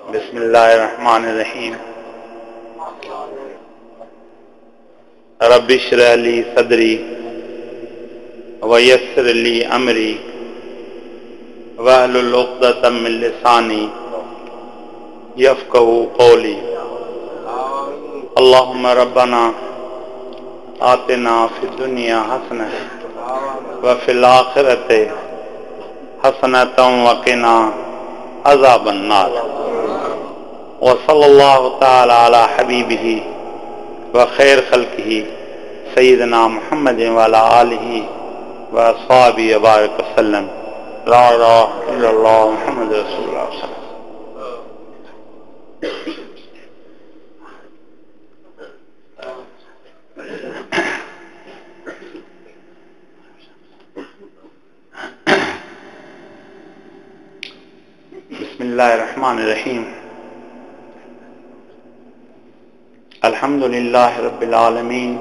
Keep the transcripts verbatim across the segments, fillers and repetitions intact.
بسم اللہ الرحمن الرحیم رب اشرح لی صدری ویسر لی امری واحلل عقدۃ من لسانی یفقہوا قولی اللہم ربنا آتنا فی الدنیا حسنہ وفی الآخرۃ حسنۃ وقنا عذاب النار وصلی اللہ تعالی علی حبیبہ وخیر خلقہ سیدنا محمد وعلی آلہ واصحابہ وبارک وسلم لا الہ الا اللہ محمد رسول اللہ صلی اللہ علیہ وسلم. بسم اللہ الرحمن الرحیم الحمد للہ رب العالمین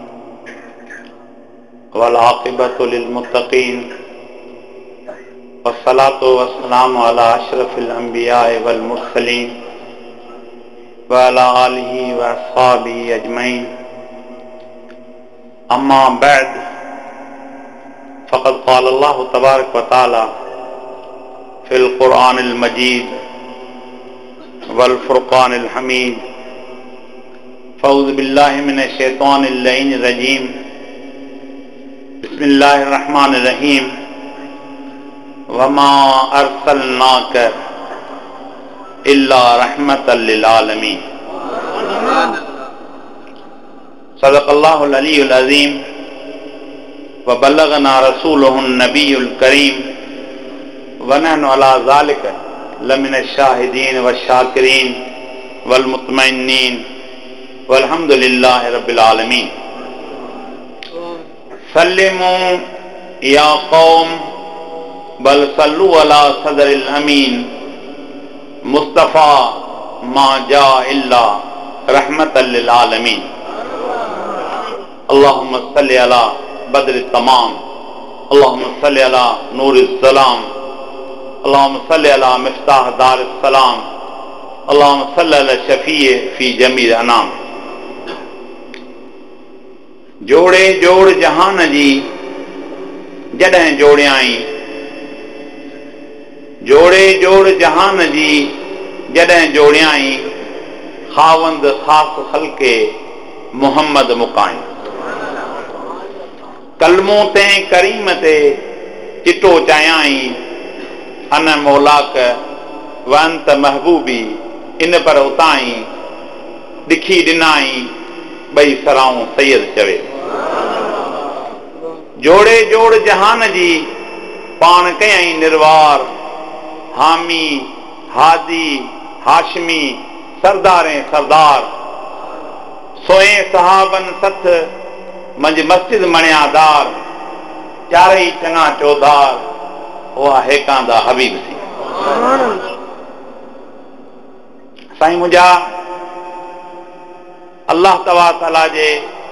والعاقبۃ للمتقین والصلاۃ والسلام علی اشرف الانبیاء والمرسلین وعلی آلہ واصحابہ اجمعین. اما بعد فقد قال اللہ تبارک و تعالی فی القرآن المجید والفرقان الحمید. فاعوذ باللہ من الشیطان اللعین الرجیم. بسم اللہ الرحمن الرحیم. وما ارسلناک الا رحمۃ للعالمین. صدق اللہ العلی العظیم وبلغنا رسولہ النبی الکریم ونحن علی ذلک لمن الشاہدین والشاکرین والمطمئنین والحمد للہ رب العالمین. سلموا یا قوم بل صلوا علی صدر الامین مصطفیٰ ما جاء الا رحمۃ للعالمین. اللہم صلی علی بدر التمام. اللہم صلی علی نور الظلام. اللہم صلی علی مفتاح دار السلام. اللہم صلی علی شفیع فی جمیع انام. جوڑے جوڑ جہان جی جڏهं جوڑیائیں. جوڑے جوڑ جہان جی جڏهं جوڑیائیں. خاوند خاص خلقے محمد مقائیں. کلموں تے کریم تے چٹو چایائیں. ان مولاک وانت محبوبی ان پر اتائیں. ڈکھی ڈنائیں بئی سراؤں سید چوے. جوڑے جوڑ جہان جی پان کئیں نروار. حامی ہادی ہاشمی سرداریں سردار. سوئیں صحابن ست منج مسجد منیا دار. چارئی چنگا چودار وہ ہیکاں دا حبیب سی. سائیں مجھا اللہ تبارک تعالیٰ جے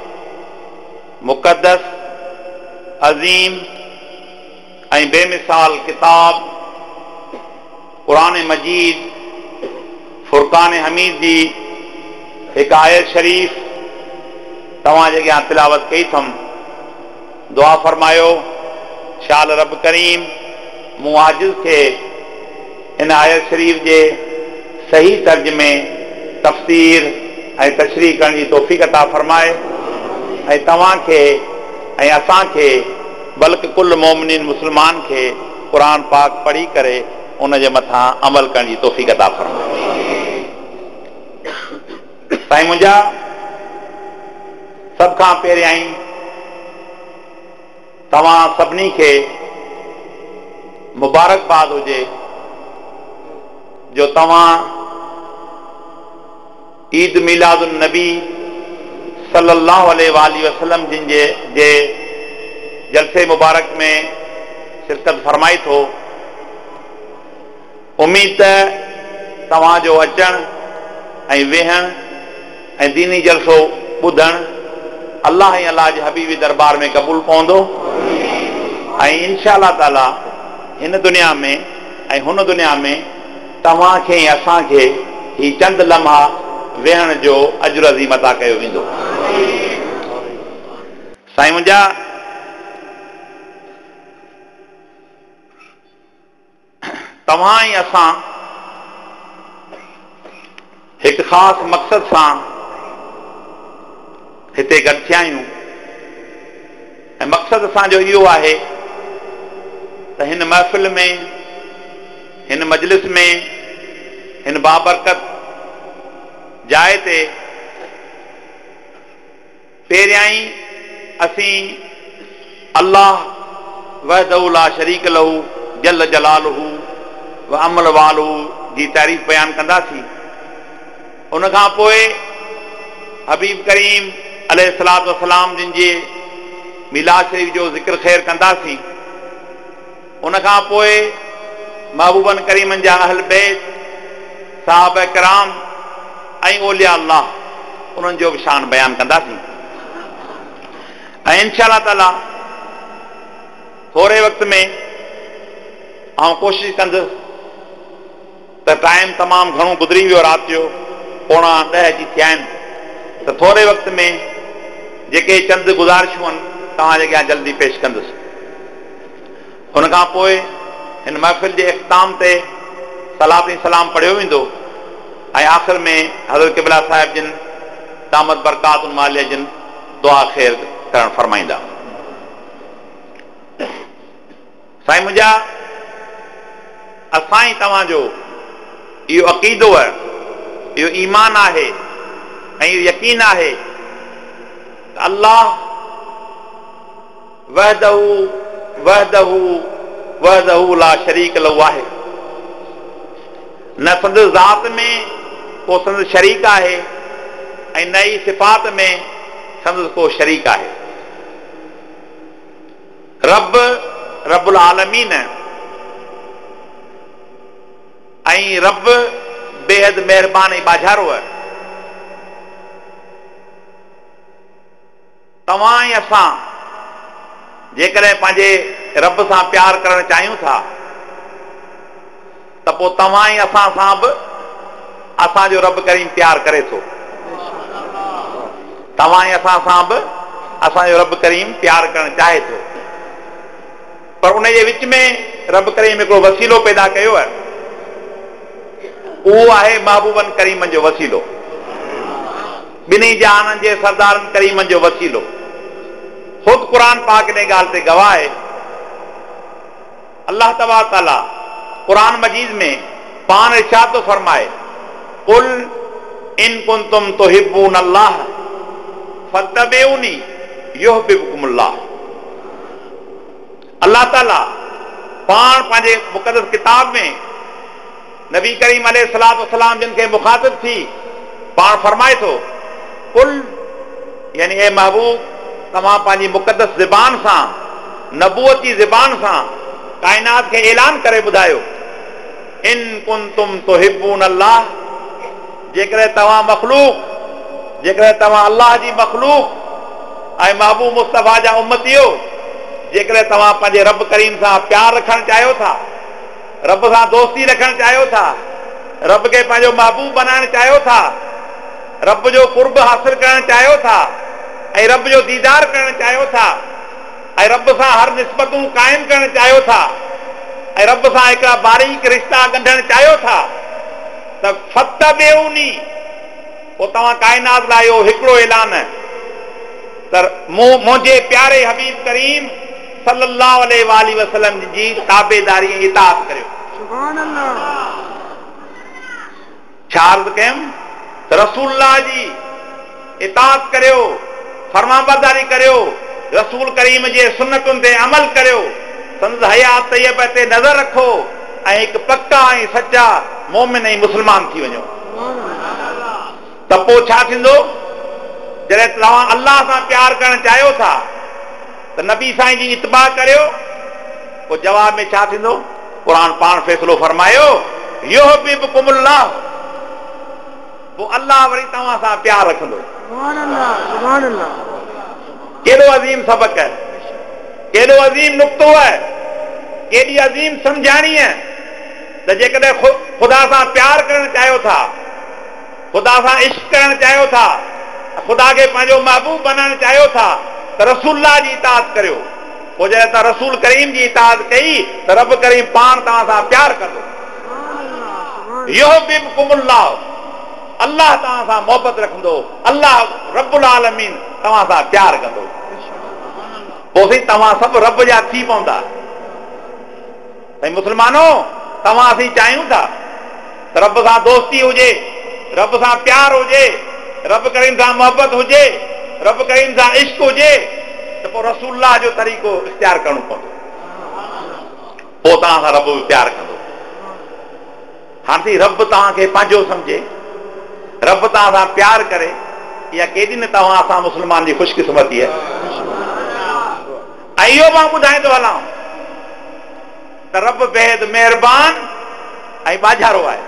مقدس عظیم ऐं بے مثال کتاب قرآن مجید فرقان حمید جی ایک آیت شریف تواں جے اگیاں تلاوت کئی تھم. دعا فرمایو شال رب کریم موں عاجز کے ان آیت شریف جے صحیح ترجمے تفسیر ऐं तशरीह करण जी तौफ़ीक़ अता फरमाए. ऐं तव्हां खे ऐं असां खे बल्कि कुल मोमिनीन मुस्लमान खे क़ुर पाक पढ़ी करे उन जे मथां अमल करण जी तौफ़ीक़ अता फरमाए. साईं मुंहिंजा सभ खां पहिरियां ई तव्हां सभिनी खे मुबारकबाद हुजे जो तव्हां ईद मिलादुन नबी सल्लल्लाहु अलैहि वसल्लम जिन जे जे जलसे मुबारक में शिरकत फरमाई थो. उम्मीद तव्हांजो अचण ऐं वेहण ऐं दीनी जलसो ॿुधण अल्लाह ऐं अल्लाह जे हबीबी दरबार में क़बूल पवंदो. ऐं इंशा अल्लाह ताला हिन दुनिया में ऐं हुन दुनिया में तव्हांखे ऐं असांखे ही चंद लम्हा वेहण जो अजर अज़ीम अता कयो वेंदो। साईं मुंहिंजा तव्हां ऐं असां हिकु ख़ासि मक़सद सां हिते गॾु थिया आहियूं ऐं मक़सद असांजो इहो आहे त हिन महफ़िल में, हिन मजलिस में, हिन बाबरकत जाइ ते पहिरियां ई असीं अल्लाह वहदहु ला शरीक लहू जल जलालहू व अमल वालहू जी तारीफ़ बयानु कंदासीं। उन खां पोइ हबीब करीम अलैहिस्सलातु वस्सलाम जिन जे मिलाद शरीफ़ जो ज़िक्र ख़ैर कंदासीं। उन खां पोइ महबूबन करीमनि जा अहल बैत, साहब कराम ऐं औलिया अल्लाह उन्हनि जो बि शान बयानु कंदासीं। ऐं इंशा अल्लाह ताला थोरे वक़्त में आउं कोशिशि कंदुसि त टाइम तमामु घणो गुज़री वियो राति जो पोणा ॾह अची थिया आहिनि, त थोरे वक़्त में जेके चंद गुज़ारिशूं आहिनि तव्हां जे अॻियां जल्दी पेश कंदुसि। हुन खां पोइ हिन महफ़िल जे इख़्तिताम ते सलात ऐं सलाम पढ़ियो वेंदो ऐं आख़िर में हज़रत क़िबला साहिब जिन दामत बरकातुल मालिया जिन दुआ ख़ैर करणु फरमाईंदा। साईं मुंहिंजा असां ई तव्हांजो इहो अक़ीदो आहे, इहो ईमान आहे ऐं इहो यकीन आहे त अल्लाह वहदहू वहदहू वहदहू ला शरीक लहू आहे। न संदसि ज़ात में को संदसि शरीक आहे ऐं न ई सिफ़ात में संदसि को शरीक आहे। रब रब्बुल आलमीन ऐं रब बेहद महिरबान ऐं बाझारो आहे। तव्हां ऐं असां जेकॾहिं पंहिंजे रब सां प्यार करणु चाहियूं था त पोइ तव्हां ऐं असां सां बि असांजो रब करीम प्यार करे थो। तव्हां ऐं असां सां बि असांजो रब करीम प्यार करणु चाहे थो, पर उन जे विच में रब करीम हिकिड़ो वसीलो पैदा कयो आहे, उहो आहे महबूबन करीमनि जो वसीलो, ॿिन्ही जहाननि जे सरदारनि करीमनि जो वसीलो। ख़ुदि क़ुर पाक इन ॻाल्हि ते गवाह आहे। अल्लाह तबारक ताला क़ुर मजीद में पाण इरशाद थो फरमाए, कुल इन कुंतुम तुहिब्बून अल्लाह फत्तबिऊनी युहब्बिबकुमुल्लाह। अल्लाह ताला पाण पंहिंजे मुक़द्दस किताब में नबी करीम अलैहिस्सलातु वस्सलाम जिन खे मुखातिब थी पाण फरमाए थो, कुल यानी ए महबूब तव्हां पंहिंजी मुक़द्दस ज़बान सां, नबूअती ज़बान सां काइनात खे ऐलान करे ॿुधायो, इन कुंतुम तुहिब्बून अल्लाह, जेकॾहिं तव्हां मख़लूक, जेकॾहिं तव्हां अल्लाह जी मख़लूक ऐं महबूब मुस्तफ़ा जा उम्मतियो, जेकॾहिं तव्हां पंहिंजे रब करीम सां प्यार रखणु चाहियो था, रब सां दोस्ती रखणु चाहियो था, रब खे पंहिंजो महबूब बनाइणु चाहियो था, रब जो कुर्ब हासिल करणु चाहियो था ऐं रब जो दीदार करणु चाहियो था ऐं रब सां हर निस्बतूं क़ाइमु करणु चाहियो था ऐं रब सां हिकिड़ा बारीक रिश्ता ॻंढणु चाहियो था त फत्तबिऊनी, पोइ तव्हां काइनात लाइ इहो हिकिड़ो ऐलान त मूं मुंहिंजे प्यारे हबीब करीम सल्लल्लाहु अलैहि वसल्लम जी ताबेदारी ऐं इताअत करियो। सुभान अल्लाह। छा अर्ज़ कयमि त रसूलुल्लाह जी इताअत करियो, फरमाबरदारी करियो, रसूल करीम जे सुन्नतुनि ते अमल करियो, संदसि हयात तैयब ते नज़र रखो ऐं हिकु पक्का ऐं सचा मोमिन ऐं मुस्लमान थी वञो। त पोइ छा थींदो? जॾहिं तव्हां अल्लाह सां प्यार करणु चाहियो था त नबी साईं जी इतबा करियो, पोइ जवाब में छा थींदो? क़ुर पाण फ़ैसिलो फरमायो, युहब्बिबकुमुल्लाह, पोइ अल्लाह वरी तव्हां सां प्यार रखंदो। सुभान अल्लाह, सुभान अल्लाह। केॾो अज़ीम सबक़ आहे, केॾो अज़ीम नुक़्तो आहे, केॾी अज़ीम सम्झाणी आहे त जेकॾहिं ख़ुदा सां प्यार करणु चाहियो था ख़ुदा सां इश्क करणु चाहियो था, ख़ुदा खे पंहिंजो महबूब बणाइणु चाहियो था त रसूलुल्लाह जी इताअत करियो। पोइ जॾहिं तव्हां रसूल करीम जी इताअत कई त रब करीम पाण तव्हां सां प्यार कंदो। युहिब्बुकुमुल्लाह, अल्लाह तव्हां सां मोहबत रखंदो, अल्लाह रब्बुल आलमीन तव्हां सां प्यार कंदो। पोइ तव्हां सभु रब जा थी पवंदा। ऐं मुस्लमानो, तव्हां असीं चाहियूं था त रब सां दोस्ती हुजे, रब सां प्यार हुजे, रब करीम सां मोहबत हुजे, रब करीम सां इश्क हुजे, त पोइ रसूलुल्लाह जो तरीक़ो इख्तियार करणो पवंदो। पोइ तव्हां सां रब बि प्यार कंदो। हाणे रब तव्हांखे पंहिंजो सम्झे, रब तव्हां सां प्यार करे, इहा केॾी न तव्हां असां मुस्लमान जी ख़ुशकिस्मती आहे। ऐं इहो मां ॿुधाईंदो हलां त रब बेहद महिरबान ऐं बाज़ारो आहे।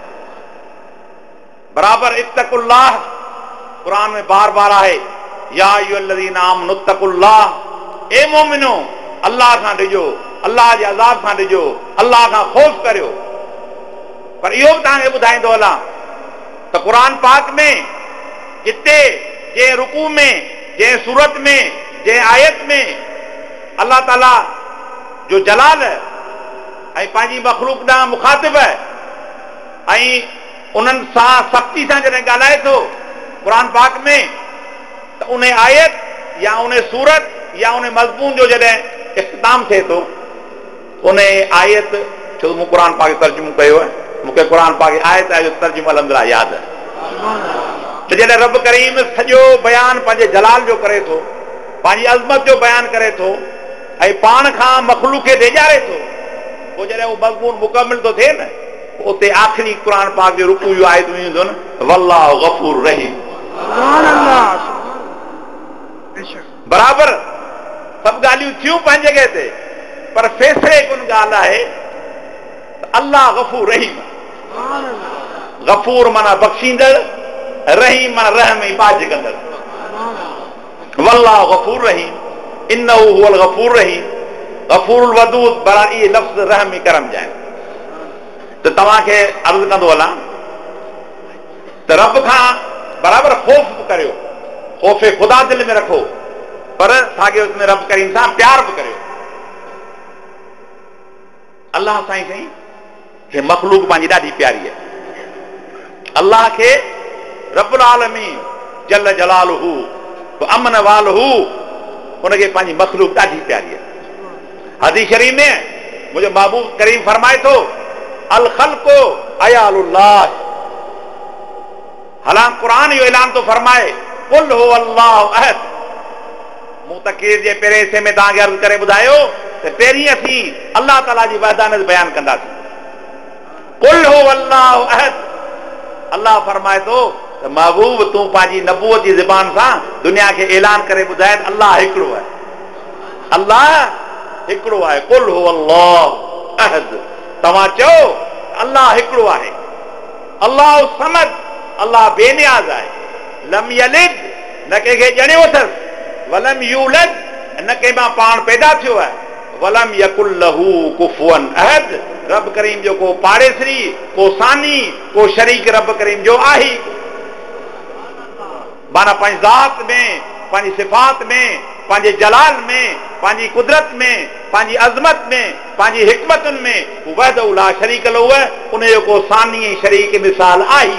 बराबरि इत्तकुल्लाह क़ुर में बार बार आहे, या अय्युहल्लज़ीना आमनु इत्तकुल्लाह, ए मोमिनो अल्लाह खां ॾिजो, अल्लाह जे अज़ाब खां ॾिजो, अल्लाह खां ख़ौफ़ करियो। पर इहो बि तव्हांखे ॿुधाईंदो हलां त क़ुर पाक में जिते जंहिं रुकू में, जंहिं सूरत में, जंहिं आयत में अल्लाह ताला जो जलाल ऐं पंहिंजी मख़लूक ॾांहुं मुखातिब ऐं उन्हनि सां सख़्ती सां जॾहिं ॻाल्हाए थो क़ुर पाक में, त उन आयत या उन सूरत या उन मज़मून जो जॾहिं इख्तिताम थिए थो, उन आयत, छो मूं क़ुर पाक तर्जुमो कयो आहे, मूंखे क़ुर पाक आयत जो तर्जुमो अल्हम्दुलिल्लाह यादि आहे। त जॾहिं रब करीम सॼो बयानु पंहिंजे जलाल जो करे थो, पंहिंजी अज़मत जो बयानु करे थो ऐं पाण खां मख़लूक खे ॾेजारे थो, पोइ जॾहिं उहो मज़मून मुकमिल थो थिए न, उते आख़िरी क़ुर पाक जो रुकू जो आयतूं ईंदियूं न, वल्लाहु गफ़ूर रहीम। बराबरि सभु ॻाल्हियूं थियूं पंहिंजी जॻह ते, पर फ़ैसिले कोन ॻाल्हि आहे त अल्लाह गफ़ूर रहीम। गफ़ूर माना बख़्शींदड़, रहीम माना रहम ऐं बाज कंदड़। वल्लाहु गफ़ूर रहीम, इन्नहु हुवल गफ़ूर रहीम, गफ़ूरुल वदूद, बरा इहे लफ़्ज़ रहम ऐं करम जा आहिनि। त तव्हांखे अर्ज़ु कंदो हलां त रब खां बराबरि ख़ौफ़ बि करियो, ख़ौफ़ ख़ुदा दिलि में रखो, पर साॻियो में रब करीम सां प्यार बि करियो। अल्लाह साईं साईं हे मख़लूक पंहिंजी ॾाढी प्यारी आहे। अल्लाह खे रब्बुल आलमीन जल जलालहू अमन वालहू, उनखे पंहिंजी मख़लूक ॾाढी प्यारी आहे। हदीस शरीफ़ में मुंहिंजो महबूब करीम फरमाए थो, अल ख़ल्क़ु अयालुल्लाह। हालांकि क़ुर इहो ऐलान थो फरमाए, कुल हुवल्लाहु अहद। मूं तक़रीर जे पहिरें हिसे में तव्हांखे अर्ज़ु करे ॿुधायो त पहिरीं असीं अल्लाह ताला जी वहदानियत बयानु कंदासीं। कुल हुवल्लाहु अहद, अल्लाह फरमाए थो त महबूब तूं पंहिंजी नबूवत जी ज़बान सां दुनिया खे ऐलान करे ॿुधाए त अल्लाह हिकिड़ो आहे, अल्लाह हिकिड़ो आहे। कुल हुवल्लाहु अहद, तव्हां चओ अल्लाह हिकिड़ो आहे। अल्लाह समद, अल्लाह बेनियाज़ आहे। लम यलिद, न कंहिंखे ॼणियो अथसि, वलम यूलद, न कंहिं मां पाण पैदा थियो आहे, वलम यकुल लहू कुफुवन अहद, रब करीम जो को पाड़ेसरी, को सानी, को शरीक रब करीम जो आहे। माना पंहिंजी ज़ात में, पंहिंजी सिफ़ात में, पंहिंजे जलाल में, पंहिंजी कुदरत में, पंहिंजी अज़मत में, पंहिंजी हिकमतुनि में वहदहू ला शरीक लहू आहे, उनजो को सानी ऐं शरीक मिसाल आहे।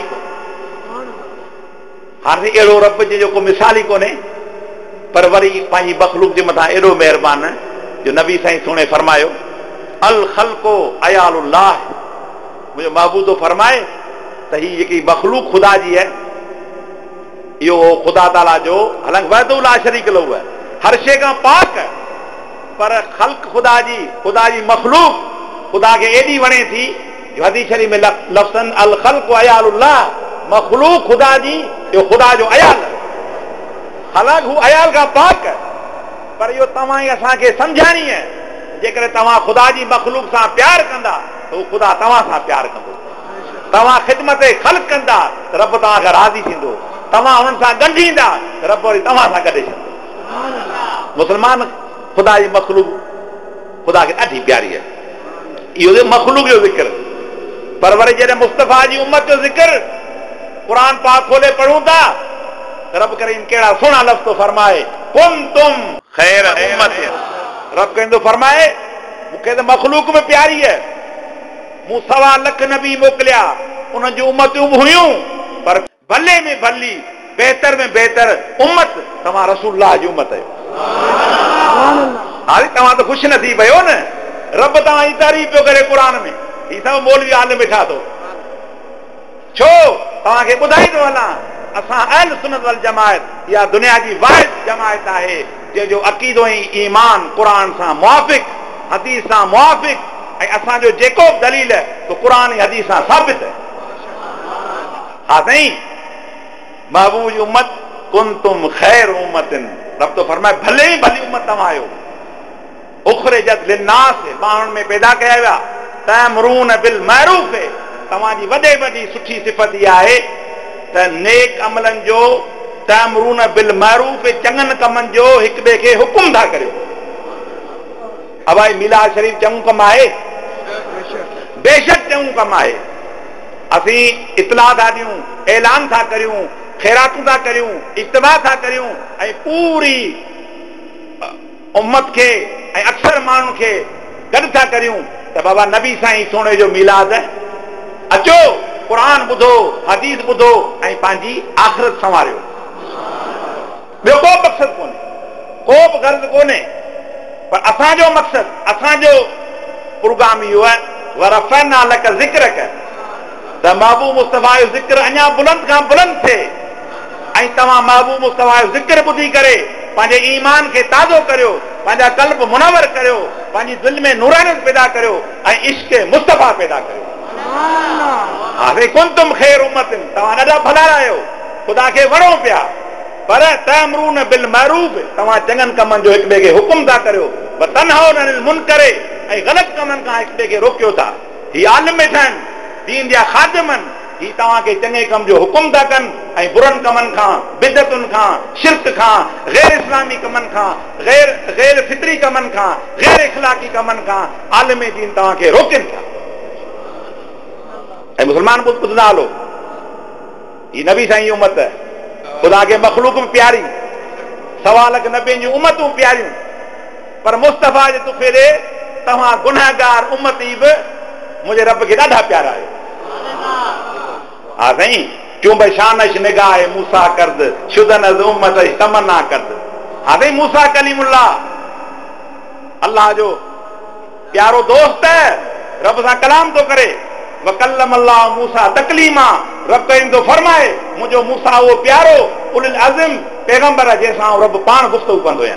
हाणे अहिड़ो रब जो को मिसाल ई कोन्हे, पर वरी पंहिंजी मख़लूक जे मथां एॾो महिरबान जो नबी साईं सुणे फरमायो, अल ख़ल्क़ु अयालुल्लाह। मुंहिंजो महबूब थो फरमाए त हीअ जेकी मख़लूक ख़ुदा जी आहे, इहो ख़ुदा ताला जो हालांकि वहदहू ला शरीक लहू आहे, हर शइ खां पाक आहे, पर ख़ल्क़ ख़ुदा जी, ख़ुदा जी मख़लूक ख़ुदा खे एॾी वणे थी जो हदीस शरीफ़ में लफ़्ज़न अल ख़ल्क़ु अयालुल्लाह, मख़लूक ख़ुदा जी, इहो ख़ुदा जो अयाल आहे। हालांकि हू अयाल खां पाक आहे, पर इहो तव्हां ई असांखे सम्झाइणी आहे, जेकॾहिं तव्हां ख़ुदा जी मख़लूक सां प्यार कंदा त हू ख़ुदा तव्हां सां प्यार कंदो। तव्हां ख़िदमत ख़ल्क़ कंदा त रब तव्हांखां राज़ी थींदो। तव्हां हुननि सां ॻंढींदा त रब वरी तव्हां सां गॾे छॾींदो। मुस्लमान ख़ुदा जी मख़लूक ख़ुदा खे ॾाढी प्यारी आहे, इहो मख़लूक जो ज़िक्र। पर वरी जॾहिं मुस्तफ़ा जी उम्मत जो ज़िक्र, त कुरान पाक खोले पढ़ूं था रब करीम केड़ा सुना लफ्ज़ तो फरमाए कुंतुम खैर उम्मत। रब कहंदो फरमाए मूंखे त मखलूक में प्यारी है, मूं सवा लख नबी मोकिलिया, उन जूं उम्मतूं बि हुयूं, पर भले में भली बेहतर में बेहतर उम्मत तव्हां रसूलुल्लाह जी उम्मत आहियो। हाली तव्हां त ख़ुशि न थी पियो न, रब तव्हां जी तारीफ़ पियो करे क़ुरान में। ही सभु मौलवी आलिम वेठा थो छो तव्हांखे ॿुधाईंदो हलां असां अहल सुन्नत वल जमाअत इहा दुनिया जी वाहिद जमाअत आहे जंहिंजो अक़ीदो ऐं ईमान क़ुरान सां मुआफ़िक़ हदीस सां मुआफ़िक़ ऐं असांजो जेको बि दलील है तो क़ुरान ऐं हदीस सां साबित है। हा साईं महबूब जी उम्मत कुंतुम खैर उम्मतिन, रब तो फरमाए भले ई भली उम्मत तव्हां आहियो। उखरिजत लिन्नास माण्हुनि में पैदा कया विया, तअमरून बिल मअरूफ तव्हांजी वॾे वॾी सुठी सिफ़त इहा आहे त नेक अमलनि जो तअमरून बिल मअरूफ चङनि कमनि जो हिक ॿिए खे हुकुम था करियो। अबाई मिलाद शरीफ़ चङो कमु आहे, बेशक चङो कमु आहे। असीं इतलाह था ॾियूं, ऐलान था करियूं, ख़ैरातूं था करियूं, इज्तिमा था करियूं ऐं पूरी उम्मत खे ऐं अक्सर माण्हुनि खे गॾु था करियूं त बाबा नबी साईं सोणे जो मिलाद अचो, क़ुरान ॿुधो, हदीस ॿुधो ऐं पंहिंजी आख़िरत संवारियो। ॿियो को मक़सदु कोन्हे, को बि गर्ज़ कोन्हे, पर असांजो मक़सदु असांजो प्रोग्राम इहो आहे वरफ़अना लक ज़िक्रक त महबूब मुस्तफ़ा जो ज़िक्र अञा बुलंद खां बुलंद थिए ऐं तव्हां महबूब मुस्तफ़ा जो ज़िक्र ॿुधी करे पंहिंजे ईमान खे ताज़ो करियो, पंहिंजा कल्ब मुनवर करियो, पंहिंजी दिलि में नूरानियत पैदा करियो ऐं इश्क मुस्तफ़ा पैदा करियो। हा कुंतुम खैर उम्मतिन तव्हां ॾाढा भला आहियो, ख़ुदा खे वणो पिया, पर तअमरून बिल मअरूफ तव्हां चङनि कमनि जो हिक ॿिए खे हुकुम था करियो, तनहौन अनिल मुनकर ऐं ग़लति कमनि खां हिक ॿिए खे रोकियो था। ही आलिम वेठा आहिनि, दीन जा ख़ादिम आहिनि, ही तव्हांखे चङे कम जो हुकुम था कनि ऐं बुरनि कमनि खां, बिदअतुनि खां, शिरक खां, गैर इस्लामी कमनि खां, गैर गैर फितरी कमनि खां, गैर इख़लाक़ी कमनि खां आलिम दीन तव्हांखे रोकनि था। ऐं मुस्लमान ॿुधंदा हलो, ही नबी साईं जी उम्मत है, ख़ुदा खे मखलूक में प्यारी, सवा लख नबियुनि जूं उम्मतूं प्यारियूं, पर मुस्तफ़ा जे तुफ़े ॾे तव्हां गुनहगार उम्मती बि मुंहिंजे रब खे ॾाढा प्यारा आहियो। हा साईं क्यों भाई शानश निगाह मूसा करद शुदन उम्मत तमन्ना करद। हा साईं मूसा कलीमुल्लाह अल्लाह जो प्यारो दोस्त है, रब सां कलाम तो करे, वकल्लम अल्लाह मूसा तकलीमा, रब कहंदो फरमाए मुंहिंजो मूसा वो प्यारो उलिल अज़म पैगंबर है जंहिंसां रब पाण गुफ्तगू कंदो आहे।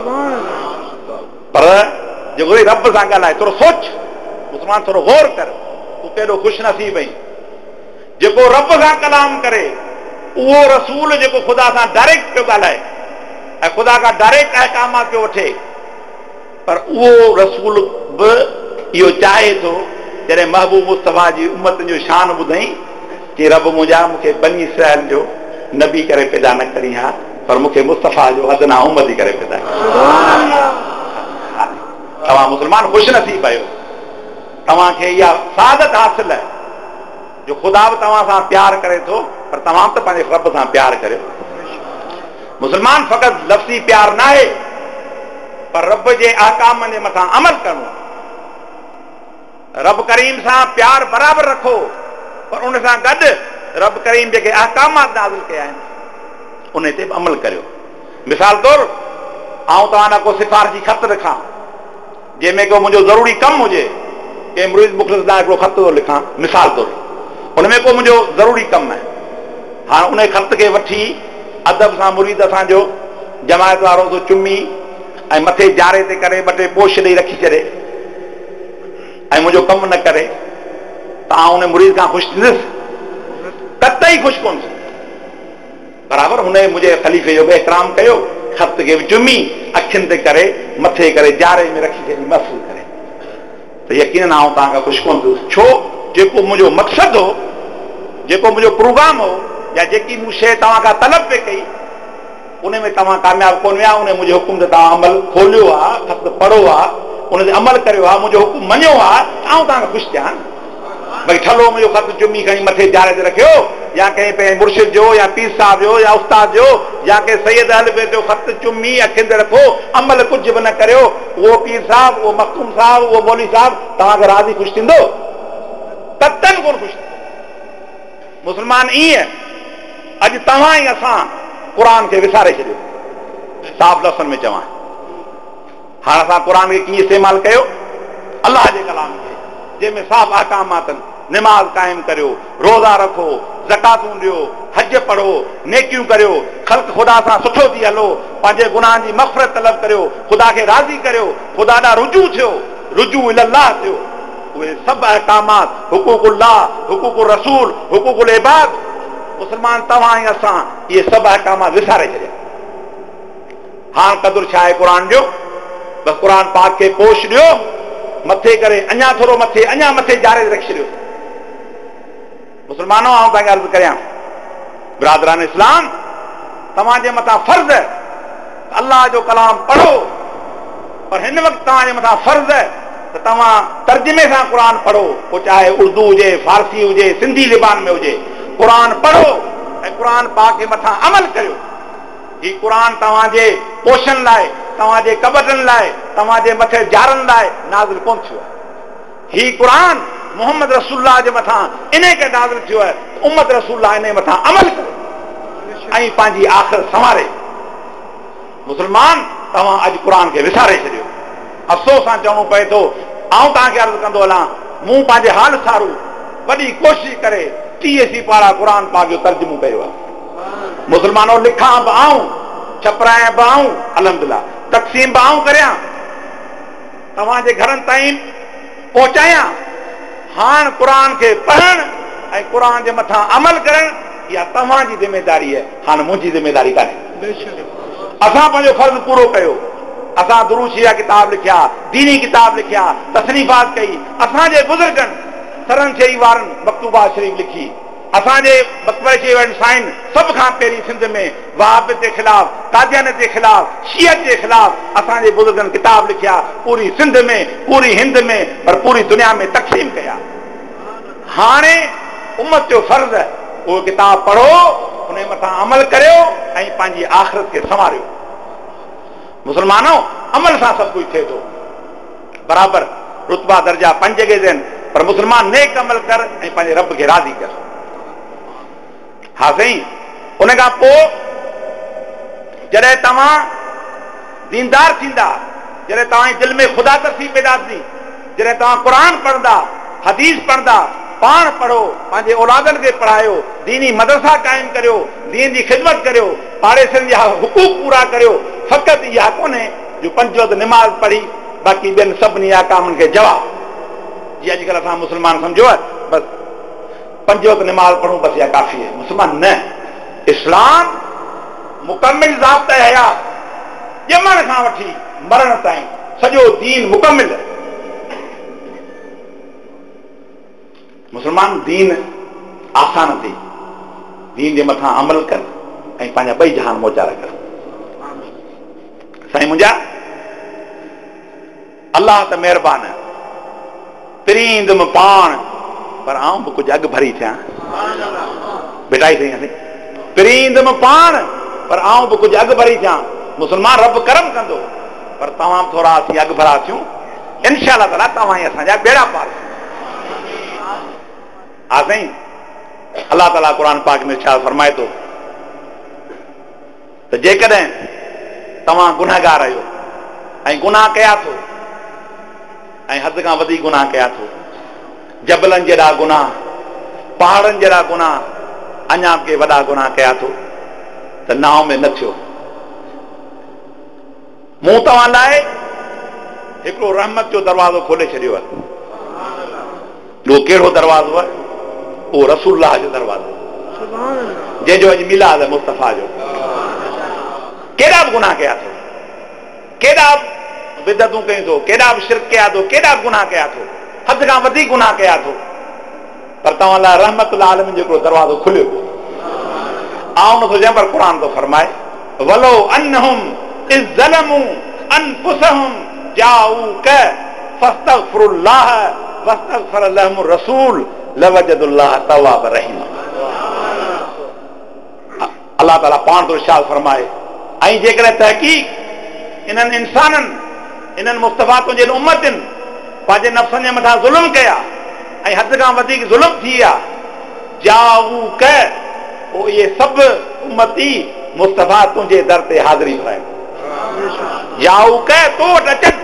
पर जेको रब सां ॻाल्हाए थोरो सोच, मुस्लमान थोरो गौर कर, तूं केॾो ख़ुशि नसीब आहीं जेको रब सां कलाम करे, उहो रसूल जेको ख़ुदा सां डायरेक्ट पियो ॻाल्हाए ऐं ख़ुदा खां डायरेक्ट अहकामात पियो वठे, पर उहो रसूल बि इहो चाहे थो जॾहिं महबूब मुस्तफ़ा जी उम्मत जो शान ॿुधई कि रब मुंहिंजा मूंखे बनी इसराइल जो नबी करे पैदा न करी हा, पर मूंखे मुस्तफ़ा जो अदना उम्मती करे पैदा करी। तव्हां मुस्लमान ख़ुशि न थी पियो, तव्हांखे इहा सादत हासिल आहे जो ख़ुदा बि तव्हां सां प्यार करे थो, पर तव्हां बि त पंहिंजे रब सां प्यार करियो। मुस्लमान फ़क़ति लफ़्ज़ी प्यार न आहे, पर रब जे अहकामनि जे मथां अमल करणो। रब करीम सां प्यार बराबरि रखो, पर उन सां गॾु रब करीम जेके अहकामात नाज़िल कया आहिनि उन ते बि अमल करियो। मिसाल तौर आउं तव्हां लाइ को सिफ़ारिशी ख़त लिखां जंहिंमें को मुंहिंजो ज़रूरी कमु हुजे, कंहिं मुरीद मुख़लिस लाइ हिकिड़ो ख़त थो लिखां मिसाल तौर, उनमें को मुंहिंजो ज़रूरी कमु आहे। हाणे उन ख़त खे वठी अदब सां मुरीद असांजो जमायत वारो थो चुमी ऐं मथे जारे ते करे ॿ टे पोश ॾेई रखी छॾे ऐं मुंहिंजो कमु न करे, तव्हां उन मुरीद खां ख़ुशि थींदुसि? कतई ख़ुशि कोन थी। बराबरि हुन मुंहिंजे ख़लीफ़े जो बि एहतराम कयो, ख़त खे बि चुमी अखियुनि ते करे मथे करे जारे में रखी छॾी महफ़ूज़ करे, त यकीनन आउं तव्हां खां ख़ुशि कोन थींदुसि। छो? जेको मुंहिंजो मक़सदु हो, जेको मुंहिंजो प्रोग्राम हो, या जेकी मूं शइ तव्हां खां तलब पे कई, उन में तव्हां कामयाबु कोन विया। उन मुंहिंजे हुकुम ते तव्हां अमल खोलियो आहे, ख़त पढ़ो आहे, उन ते अमल करियो आहे, मुंहिंजो हुकुम मञियो आहे, आउं तव्हां खां ख़ुशि थियां। भई ठलो मुंहिंजो ख़त चुमी खणी मथे जारे ते रखियो, या कंहिं पंहिंजे मुर्शिद जो या पीर साहब जो या उस्ताद जो या कंहिं सैयद हलबे जो ख़त चुमी अखियुनि ते रखो, अमल कुझु बि न करियो, उहो पीर साहब, उहो मखदूम साहब, उहो मौलवी साहब तव्हांखे राज़ी ख़ुशि थींदो? ततन कोन ख़ुशि थींदो। मुस्लमान ईअं अॼु तव्हां ई असां क़ुर खे विसारे छॾियो। साफ़ लफ़्ज़नि में चवां, हाणे असां क़ुर खे कीअं इस्तेमालु कयो? अलाह जे कलाम खे जंहिंमें साफ़ अहकामात आहिनि। निमाज़ क़ाइमु करियो, रोज़ा रखो, ज़कातूं ॾियो, हज पढ़ो, नेकियूं करियो, ख़ल्क़ ख़ुदा सां सुठो थी हलो, पंहिंजे गुनाहनि जी मग़फ़िरत तलब करियो, ख़ुदा खे राज़ी करियो, ख़ुदा ॾांहुं रुजू थियो, रुजू इलल्लाह थियो। उहे सभु अहकामात, हुकूकुल्लाह, हुकूकुर रसूल, हुकूकुल इबाद, मुस्लमान तव्हां ऐं असां इहे सभु अहकामात विसारे छॾिया। हाणे क़दुरु छा आहे क़ुर जो? बसि क़ुर पाक खे पोश ॾियो, मथे करे अञा थोरो मथे, अञा मथे जारे रखी छॾियो। मुस्लमानो, आउं तव्हांखे अर्ज़ु करियां, बिरादरान इस्लाम, तव्हांजे मथां फर्ज़ आहे अलाह जो कलाम पढ़ो, पर हिन वक़्तु तव्हांजे मथां फर्ज़ आहे त तव्हां तर्जुमे सां क़ुर पढ़ो, पोइ चाहे उर्दू हुजे, फारसी हुजे, सिंधी ज़बान में हुजे, क़ुर पढ़ो ऐं क़ुर पाक जे मथां अमल करियो। ही क़ुर तव्हांजे पोषण लाइ, तव्हांजे कबरनि लाइ, तव्हांजे मथे जारनि लाइ नाज़िल कोन थियो आहे। ही क़ुर मोहम्मद रसूलुल्लाह जे मथां इन करे नाज़िल थियो आहे, उम्मत रसूलुल्लाह इन मथां अमल करे ऐं पंहिंजी आख़िरत संवारे। मुस्लमान, तव्हां अॼु क़ुर खे विसारे छॾियो। अफ़सोस सां चवणो पए थो, आउं तव्हांखे अर्ज़ु कंदो हलां, मूं पंहिंजे हाल सारू वॾी कोशिशि करे टीह सी पारा क़ुर पाक जो तर्जुमो कयो आहे। मुस्लमानो, लिखां बि आऊं, छपरायां बि आऊं, अल्हम्दुलिल्लाह, तक़सीम बि आऊं करियां, तव्हांजे घरनि ताईं पहुचायां। हाणे क़ुर खे पढ़णु ऐं क़ुर जे मथां अमल करणु इहा तव्हांजी ज़िमेदारी आहे, हाणे मुंहिंजी ज़िमेदारी कान्हे। असां पंहिंजो फर्ज़ पूरो कयो, असां दुरूद शरीफ़ किताब लिखिया, दीनी किताब लिखिया, तसनीफ़ात कई, असांजे बुज़ुर्गनि सरन शरीफ़ वारनि मकतूबात शरीफ़ लिखी, असांजे मकबर शरीफ़ साइन सभ खां पहिरीं सिंध में वहाबियत जे ख़िलाफ़, कादियानियत जे ख़िलाफ़, शियत जे ख़िलाफ़ असांजे बुज़ुर्गनि किताब लिखिया, पूरी सिंध में, पूरी हिंद में, पर पूरी दुनिया में तक़सीम कया। हाणे उम्मत जो फर्ज़ आहे उहो किताब पढ़ो, उन मथां अमल करियो ऐं पंहिंजी आख़िरत खे संवारियो। मुस्लमानो, अमल सां सभु कुझु थिए थो, बराबरि रुतबा दर्जा पंज गेज़ आहिनि, पर मुस्लमान नेक अमल कर ऐं पंहिंजे रब खे राज़ी कर। हा साईं, उन खां पोइ जॾहिं तव्हां दीनदार थींदा, जॾहिं तव्हांजे दिलि में ख़ुदा तरसी पैदा थी, जॾहिं तव्हां क़ुर पढ़ंदा, हदीस पढ़ंदा, पाण पढ़ो, पंहिंजे औलादनि खे पढ़ायो, दीनी मदरसा क़ाइमु करियो, दीन जी ख़िदमत करियो, पाड़ेसनि जा हुकूक पूरा करियो। फ़क़ति इहा कोन्हे जो पंज वक़्त निमाज़ पढ़ी बाक़ी ॿियनि सभिनी अहकामनि खे जवाबु, जीअं अॼुकल्ह असां मुस्लमान सम्झो आहे बसि पंज वक़्त निमाज़ पढ़ूं बसि इहा काफ़ी आहे। मुस्लमान न, इस्लाम मुकमिल ज़ाब्ता हयात, ॼमण खां वठी मरण ताईं सॼो दीन मुकमिल आहे। मुस्लमान, दीन आसान थी, दीन जे मथां अमल कर ऐं पंहिंजा ॿई जहान मोचारा कर। साईं मुंहिंजा, अलाह त महिरबान आहे, पिरींदुमि पाण पर आऊं बि कुझु अॻु भरी थियां। बेटाई साईं, पिरींदुमि पाण पर आऊं बि कुझु अॻु भरी थियां। मुस्लमान, रब करम कंदो, पर तव्हां थोरा असीं अॻु भरा थियूं, इनशा ताला तव्हां ई असांजा बेड़ा पार। हा साईं, अलाह ताला क़ुर पाक में छा फरमाए थो त जेकॾहिं तव्हां गुनहगार आहियो ऐं गुनाह कया थो ऐं हद खां वधीक गुनाह कया थो, जबलनि जहिड़ा गुनाह, पहाड़नि जहिड़ा गुनाह, अञा के वॾा गुनाह कया थो, त नाव में न थियो। मूं तव्हां लाइ हिकिड़ो रहमत जो दरवाज़ो खोले छॾियो आहे। उहो कहिड़ो दरवाज़ो आहे? उहो रसूलुल्लाह जो दरवाज़ो, जंहिंजो अॼु मिलाद आहे मुस्तफ़ा जो। केॾा बि गुनाह कया थो, केॾा बि बिदतूं कयूं थो, केॾा बि शिरक कया थो, केॾा बि गुनाह कया थो, हद खां वधीक गुनाह कया थो, पर तव्हां लाइ रहमत आलमीन जो हिकिड़ो दरवाज़ो खुलियो पियो। आउं नथो चवां, पर क़ुर थो फरमाए, वलो अन्नहुम इज़ ज़लमू अनफुसहुम जाऊक फस्तगफिरुल्लाह वस्तगफर लहुमुर रसूल लवजदुल्लाह तव्वाब रहीम। अल्लाह ताला पाण तो इरशाद फरमाए ऐं जेकॾहिं तहक़ीक़ इन्हनि इंसाननि इन्हनि मुस्तफ़ा तुंहिंजे उम्मतनि पंहिंजे नफ़्सनि जे मथां ज़ुल्म कया ऐं हद खां वधीक ज़ुल्म थी विया जाऊ क पोइ इहे सभु उम्मती मुस्तफ़ा तुंहिंजे दर ते हाज़िरी भराइनि जाऊ क तो वटि अचनि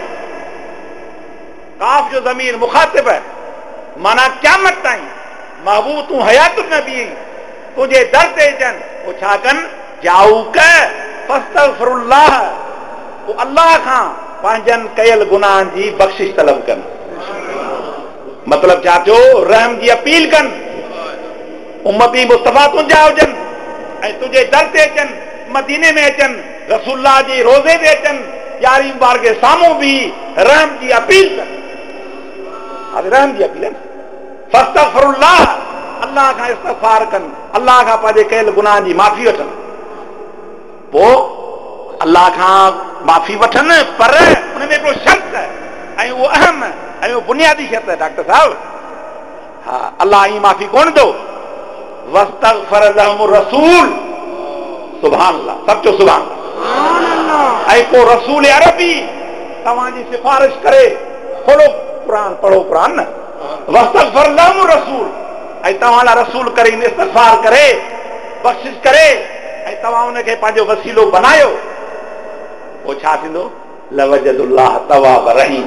काफ़ जो ज़मीर मुखातिब है माना क़यामत ताईं महबूब तूं हयात न बीह तुंहिंजे दर ते अचनि पोइ छा कनि जाऊ क फस्तग़फिरुल्लाह पोइ अल्लाह खां पंहिंजनि कयल गुनाहनि जी बख़्शिश तलब कनि मतिलब छा थियो रहम जी अपील कनि उम्मती मुस्तफ़ा तुंहिंजा हुजनि ऐं तुंहिंजे दर ते अचनि मदीने में अचनि रसूलुल्लाह जे रोज़े ते अचनि यारहीं ॿार खे साम्हूं बि रहम जी अपील कनि रहम जी अपील फस्तग़फिरुल्लाह अल्लाह खां इस्तग़फ़ार कनि अल्लाह खां पंहिंजे कयल गुनाहनि जी माफ़ी वठनि पोइ अल्लाह खां माफ़ी वठनि पर उन में हिकिड़ो शर्त ऐं उहो अहम ऐं उहो बुनियादी शर्त आहे डॉक्टर साहब हा अल्लाह ई माफ़ी कोन थो वस्तग़फर लहुम रसूल सुभान अल्लाह सभु चओ सुभान अल्लाह ऐं पोइ रसूल अरबी तव्हांजी सिफारिश करे खोलो क़ुरान पढ़ो क़ुरान न वस्तग़फर लहुम रसूल ऐं तव्हां लाइ रसूल करे इस्तग़फ़ार करे बख़्शिश करे ऐं तव्हां उनखे पंहिंजो वसीलो बनायो पोइ छा थींदो लवजदुल्लाह तवाब रहीम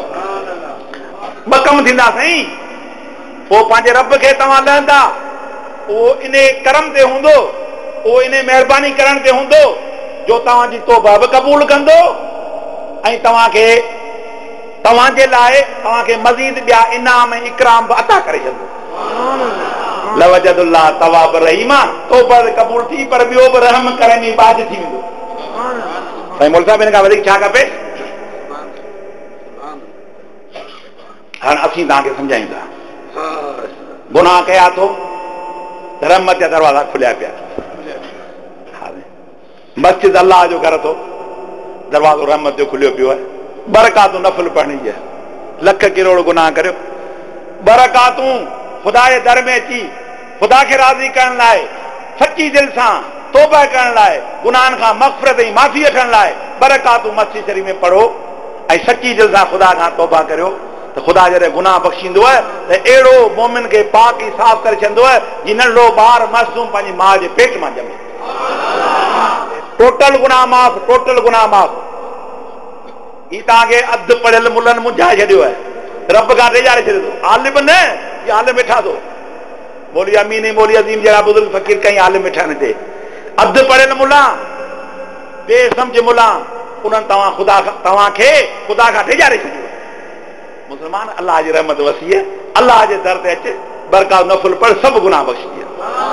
ॿ कम थींदा साईं पोइ पंहिंजे रब खे तव्हां लहंदा उहो इन करम ते हूंदो उहो इन महिरबानी करण ते हूंदो जो तव्हांजी तौबा बि क़बूल कंदो ऐं तव्हांखे तव्हांजे लाइ तव्हांखे मज़ीद ॿिया इनाम ऐं इकराम बि अता करे छॾंदो लवजदुल्लाह तवाब रहीमा तौबा क़बूल थी पर ॿियो बि रहम करण जी बाज थी वेंदो साईं मोल साहिब हिन खां वधीक छा खपे हाणे असीं तव्हांखे सम्झायूं था गुनाह कया थो रहमत जा दरवाज़ा खुलिया पिया मस्जिद अल्लाह जो घर थो दरवाज़ो रहमत जो खुलियो पियो आहे बरकातूं नफ़ल पढ़णी जी लख किरोड़ गुनाह करियो बरकातूं ख़ुदा जे दर में अची ख़ुदा खे राज़ी करण लाइ सची दिलि सां तौबा करण लाइ गुनाहनि खां मग़फ़िरत ऐं माफ़ी वठण लाइ बरकातूं मस्जिद शरीफ़ में पढ़ो ऐं सची दिलि सां ख़ुदा खां तौबा करियो त ख़ुदा जॾहिं गुनाह बख़्शींदो आहे त अहिड़ो मोमिन खे पाक ई साफ़ करे छॾींदो आहे जीअं नंढो ॿार मासूम पंहिंजी माउ जे पेट मां ॼमे टोटल गुनाह माफ़ टोटल गुनाह माफ़ ही तव्हांखे अधु पढ़ियल मुलनि मुंझाए छॾियो आहे रब खां ॾेजारे छॾियो थो आलिम न इहे आलिम वेठा थो मौलवी अमीन मौलवी अज़ीम जहिड़ा बुज़ुर्ग फ़क़ीर कई आलिम वेठा आहिनि हिते अधु पढ़ियल मुला बेसम्झ मुला उन्हनि तव्हां ख़ुदा तव्हांखे ख़ुदा खां ॾेजारे छॾियो मुस्लमान अल्लाह जी रहमत वसी आहे अल्लाह जे दर ते अच बरकात नफ़ल पढ़ सभु गुनाह बख़्शी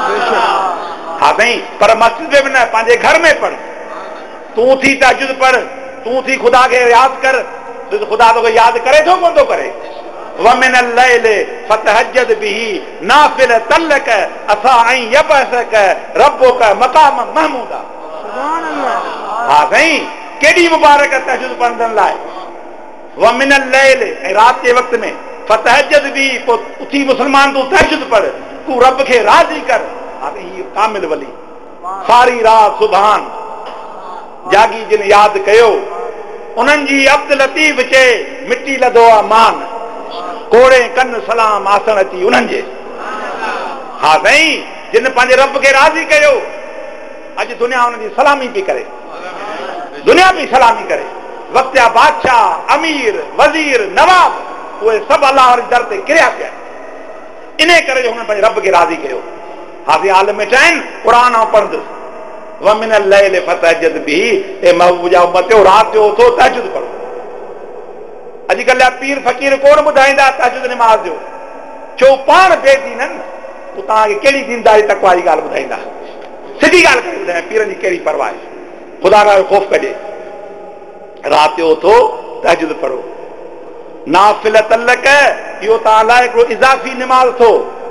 हा साईं पर मस्जिद में बि न पंहिंजे घर में पढ़ तूं थी तहज्जुद पढ़ तूं थी ख़ुदा खे यादि कर ख़ुदा तोखे यादि करे थो कोन थो करे वमिन अल-लैल फतहज्जद बिही नाफ़िलतन लक असा ऐं यबअसक रब्बुक मक़ाम महमूदा सुभान अल्लाह हा साईं केॾी मुबारक तहज्जुद पढ़ंदड़ लाइ वमिन अल-लैल ऐं राति जे वक़्त में फतहज्जद बिही पोइ उथी मुस्लमान तूं तहज्जुद पढ़ तूं रब खे राज़ी कर हा ही कामिल वली सारी रात सुभान जागी जिन यादि कयो उन्हनि जी अब्द लतीफ़ चए मिटी लधो आहे मान कोड़े कन सलाम आसन अची उन्हनि जे हा साईं जिन पंहिंजे रब खे राज़ी कयो अॼु दुनिया उन्हनि जी सलामी पई करे दुनिया बि सलामी करे वक़्त जा बादशाह अमीर वज़ीर नवाब उहे सभु अलाह वारे दर ते किरिया पिया इन करे जो हुननि पंहिंजे रब खे राज़ी कयो हाफ़िज़ आलिम वेठा आहिनि क़ुरान ऐं पढ़ंदुसि वमिन अल-लैल फतहज्जद बिही ए महबूब जा उम्मतो राति जो उथो तहज्जुद पढ़ो अॼुकल्ह जा पीर फ़क़ीर कोन ॿुधाईंदा तहज्जुद निमाज़ जो छो पाण बेदीन आहिनि पोइ तव्हांखे कहिड़ी दीनदारी तक़वा जी ॻाल्हि ॿुधाईंदा सिधी ॻाल्हि करे ॿुधायां पीरनि जी कहिड़ी परवाह आहे ख़ुदा खां ख़ौफ़ कजे राति जो उथो तहज्जुद पढ़ो नाफ़िलतन लक इहो तव्हां लाइ हिकिड़ो इज़ाफ़ी निमाज़ थो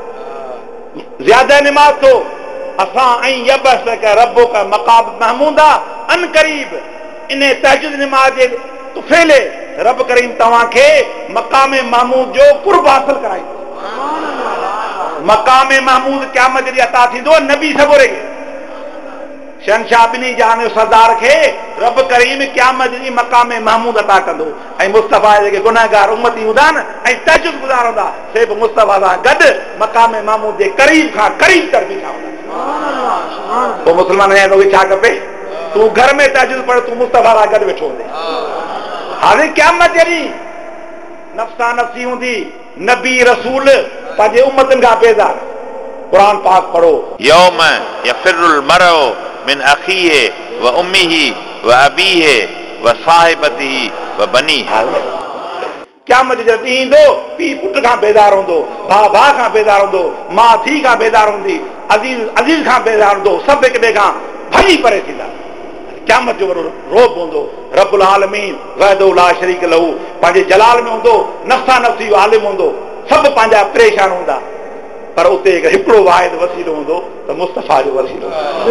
ज़्यादा निमाज़ थो असां ऐं यबअसक रब्बुक मक़ाम महमूदा अन क़रीब इन तहज्जुद निमाज़ जे तुफ़ेले रब करीम तव्हांखे मक़ाम महमूद जो कुर्ब हासिल कराईंदो मक़ाम महमूद क़यामत ॾींहुं अता थींदो नबी सगोरे खे शहनशाह बिनी जहान जो सरदार खे रब करीम क़यामत जी मक़ाम महमूद अता कंदो ऐं मुस्तफ़ा जेके गुनाहगार उम्मती हूंदा न ऐं तहज्जुद गुज़ार हूंदा से बि मुस्तफ़ा सां गॾु मक़ाम महमूद जे करीब खां करीब तर बीठा हूंदा। पोइ मुस्लमान तोखे छा खपे? तूं घर में तहज्जुद पढ़, तूं मुस्तफ़ा सां गॾु वेठो हूंदे। हाणे क़यामत जे ॾींहुं नफ़्सा नफ़्सी हूंदी, नबी रसूल पंहिंजे उम्मतनि खां बेज़ार। कुरान पाक पढ़ो। यौम यफिरुल मरउ मिन अखीहि व उम्मीहि व अबीहि व साहिबतिहि व बनीहि। क़यामत जो ॾींहुं ईंदो, पीउ पुट खां बेज़ार हूंदो, भाउ भाउ खां बेज़ार हूंदो, माउ धीउ खां बेज़ार हूंदी, अज़ीज़ अज़ीज़ खां बेज़ार हूंदो, सभु हिक ॿिए खां भॼी परे थींदा। क़यामत जो वॾो रोब हूंदो। रब्बुल आलमीन वहदहु ला शरीक लहू पंहिंजे जलाल में हूंदो, नफ़्सा नफ़्सी जो आलिम हूंदो, सभु पंहिंजा परेशान हूंदा, पर उते हिकिड़ो वाहिद वसीलो हूंदो त मुस्तफ़ा जो वसीलो।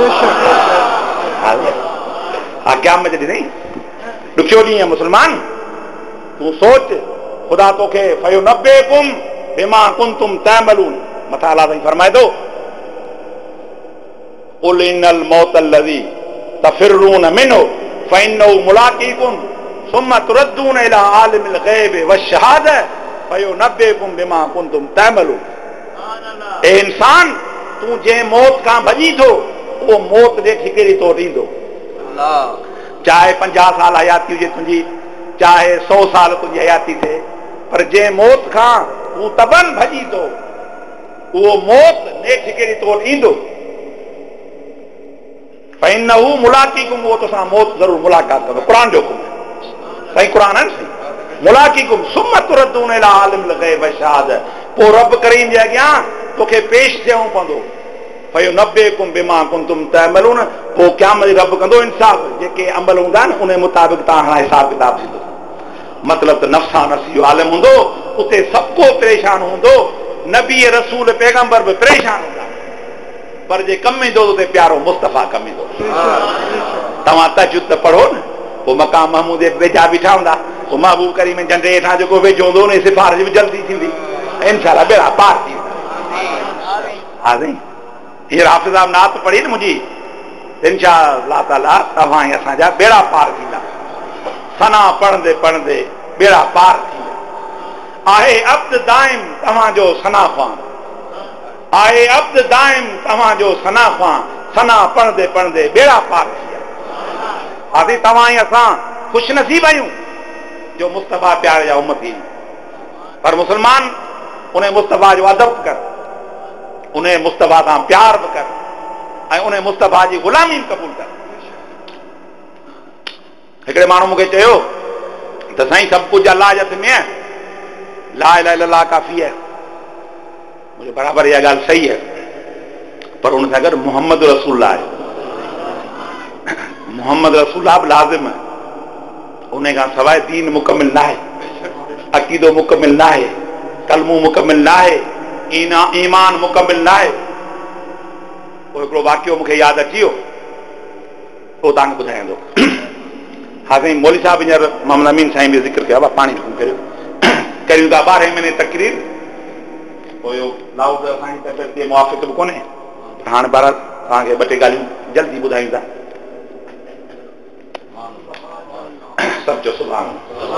हा क़यामत जे ॾींहुं ॾुखियो ॾींहुं आहे मुस्लमान। तूं सोच, ख़ुदा तोखे फयुनब्बिउकुम बिमा कुंतुम तअमलून। मथा अलाह ताईं फरमाए थो, क़ुल इन्नल मौतल्लज़ी तफ़िरून मिन्हु फ़इन्नहु मुलाक़ीकुम सुम्मा तुरद्दून इला आलिमिल ग़ैबि वश्शहादह फयुनब्बिउकुम बिमा कुंतुम तअमलून। ए इंसान, तूं जंहिं मौत खां भॼी थो उहो मौत जे ठिकेरी तो ॾींदो। चाहे पंजाह साल हयाती हुजे तुंहिंजी, चाहे सौ साल तुंहिंजी हयाती थिए, पर जंहिं मौत खां तूं तबन भॼी थो उहो मौत ने ठिकेरी तो ॾींदो। फ़इन्नहु मुलाक़ीकुम, उहो तोसां मौत ज़रूरु मुलाक़ात कंदो। क़ुरान जो हुकुम आहे, सही क़ुरान आहे न, सही। मुलाक़ीकुम सुम्मा तुरद्दून इला आलिमिल ग़ैबि वश्शहादह। पोइ रब करीम जे अॻियां तोखे पेश थियणो पवंदो। फयुनब्बिउकुम बिमा कुंतुम तअमलून। पोइ क़यामत रब कंदो इंसाफ़, जेके अमल हूंदा न उन मुताबिक़ तव्हां हिसाब किताब थींदो। मतिलबु त नफ़्सा नफ़्सी जो आलिम हूंदो, उते सभु को परेशान हूंदो, नबी रसूल पैगंबर बि परेशान हूंदा, पर जे कमु ईंदो उते प्यारो मुस्तफ़ा कमु ईंदो। तव्हां तहज्जुद त पढ़ो न, पोइ मक़ाम महमूद जे वेझा बीठा हूंदा, पोइ महबूब करीम झंडे हेठां जेको वेझो हूंदो उन जी सिफारिश बि जल्दी थींदी, इंशाअल्लाह बेड़ा पार थी वेंदा। हा साईं, हींअर हाफ़िज़ साहब नात पढ़ी न मुंहिंजी, इंशाअल्लाह ताला तव्हां ऐं असांजा बेड़ा पार थींदा। सना पढ़ंदे पढ़ंदे बेड़ा पार थींदा। आहे अब्द दाइम तव्हांजो सना ख़्वां, आहे अब्द दाइम तव्हांजो सना ख़्वां, सना पढ़ंदे पढ़ंदे बेड़ा पार थी विया। आदि तव्हां ऐं असां ख़ुशि नसीब आहियूं जो मुस्तफ़ा प्यारे जा उम्मती। पर मुस्लमान, उन मुस्तफ़ा जो अदब कर, उन मुस्तफ़ा सां प्यार बि कर ऐं उन मुस्तफ़ा जी ग़ुलामी बि क़बूल कर। हिकिड़े माण्हू मूंखे चयो त साईं सभु कुझु अलाह जे हथ में आहे, ला इलाहा इल्लल्लाह काफ़ी आहे। मुंहिंजो बराबरि इहा ॻाल्हि सही आहे, पर उन सां गॾु मोहम्मद रसूलुल्लाह आहे। मोहम्मद रसूलुल्लाह बि लाज़िम आहे। उन खां सवाइ दीन मुकमिल न आहे, अक़ीदो मुकमिल न आहे, कलमो मुकमिल न आहे, ईमान मुकमिल न आहे। पोइ हिकिड़ो वाक़ियो मूंखे यादि अची वियो, पोइ तव्हांखे ॿुधाईंदो। हा साईं, मौली साहिब हींअर मोहम्मद अमीन साईं बि ज़िक्र कयो आहे, पाणी करियो करियूं था ॿारहें महीने तकरीर। पोइ लाउड असांजी तबियत जे मुआफ़िक़ बि कोन्हे, हाणे ॿार तव्हांखे ॿ टे ॻाल्हियूं जल्दी ॿुधायूं था। सभु जो सुभाणे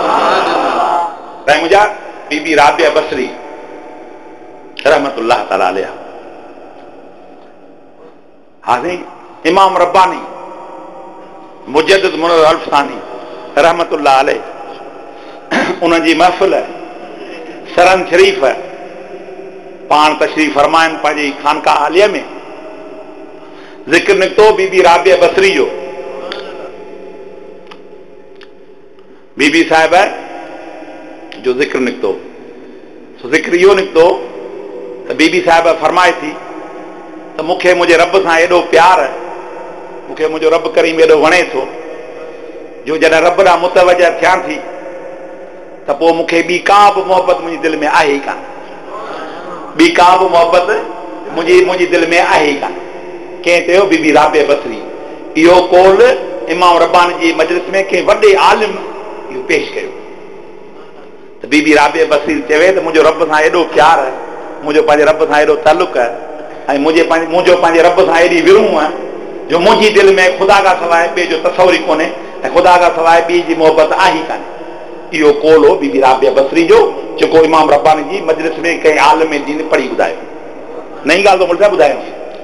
साईं मुंहिंजा बीबी राबिया बसरी रहमतुल्लाह ताला अलैहा, हा साईं, इमाम रब्बानी मुजद्दिद मुनव्वर अल्फसानी रहमतुल्लाह अलैह, उन्हनि जी महफ़िल सरन शरीफ़ पाण तशरीफ़ फरमाइनि पंहिंजी खानकाह आलिया में। ज़िक्र निकितो बीबी राबिया बसरी जो। बीबी साहिब जो ज़िक्र निकितो, ज़िक्र इहो निकितो त बीबी साहिब फरमाए थी त मूंखे मुंहिंजे रब सां एॾो प्यार, मूंखे मुंहिंजो रब करीम एॾो वणे थो जो जॾहिं रब ॾांहुं मुतवजह थियां थी त पोइ मूंखे ॿी का बि मोहबत मुंहिंजी दिलि में आहे ई कान, ॿी का बि मोहबत मुंहिंजी मुंहिंजी दिलि में आहे ई कान। कंहिं चयो बीबी राबिया बसरी। इहो कौल इमाम रब्बानी जी मजलिस में कंहिं वॾे आलिम इहो पेश कयो त बीबी राबिया बसरी चवे त मुंहिंजो रब सां एॾो प्यार आहे, मुंहिंजो पंहिंजे रब सां एॾो तालुक़ आहे ऐं मुंहिंजे पंहिंजे मुंहिंजो पंहिंजे रब सां एॾी विरहूं आहे जो मुंहिंजी दिलि में ख़ुदा खां सवाइ ॿिए जो तसवुर ई कोन्हे ऐं ख़ुदा खां सवाइ ॿी जी मोहबत आहे ई कान्हे। इहो कोल हो बीबी राबिया बसरी जो, जेको इमाम रब्बानी जी मजलिस में कंहिं आलिम दीन पढ़ी ॿुधायो। नई ॻाल्हि तो मुल्ज़ा ॿुधायो।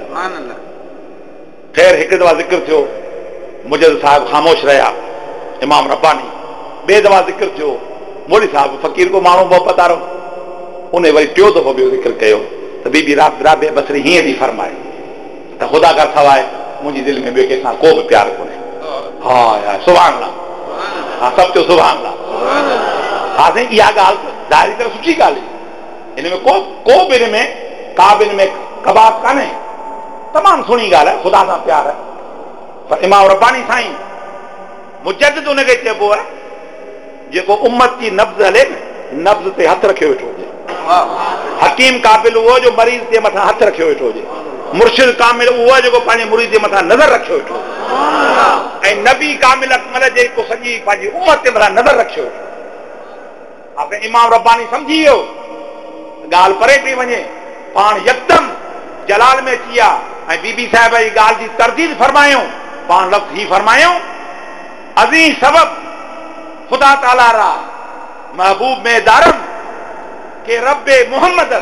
ख़ैर हिकु दफ़ा ज़िक्र थियो, मुजद साहिब ख़ामोश रहिया, इमाम रब्बानी। ॿिए दफ़ा ज़िक्र थियो, मौली साहिब फ़क़ीर को माण्हू मोहबत वारो। उन वरी टियों दफ़ो ॿियो ज़िक्र कयो त बीबी राबिया बसरी हीअं थी फरमाए त ख़ुदा खां सवाइ मुंहिंजी दिलि में ॿिए कंहिंसां को बि प्यार कोन्हे। हा यार सुभान अल्लाह, हा सभु चयो सुभान अल्लाह। हा साईं, इहा ॻाल्हि ज़ाहिरी तरह सुठी ॻाल्हि आहे, हिन में को को बि हिन में का बि हिन में कबाब कान्हे, तमामु सुहिणी ॻाल्हि आहे, ख़ुदा सां प्यार आहे। पर इमाम रब्बानी साईं मुजद्दिद उनखे चइबो आहे जेको उम्मत जी नब्ज़ हले न, नब्ज़ ते हथु रखियो वेठो हुजे। हकीम काबिल उहो जो मरीज़ जे मथां हथु रखियो वेठो हुजे। मुर्शिद कामिल उहो जेको पंहिंजे मुरीद जे मथां नज़र रखियो वेठो हुजे। ऐं नबी कामिल अकमल जेको सॼी पंहिंजी उम्मत जे मथां नज़र रखियो वेठो। हा इमाम रब्बानी सम्झी वियो, ॻाल्हि परे पई वञे, पाण यकदम जलाल में अची विया ऐं बीबी साहिब जी ॻाल्हि जी तरदीद फरमायूं। पाण लफ़्ज़ ही फरमायूं, अज़ीम सबब ख़ुदा ताला रा महबूब में दारम के रब्बे मोहम्मद।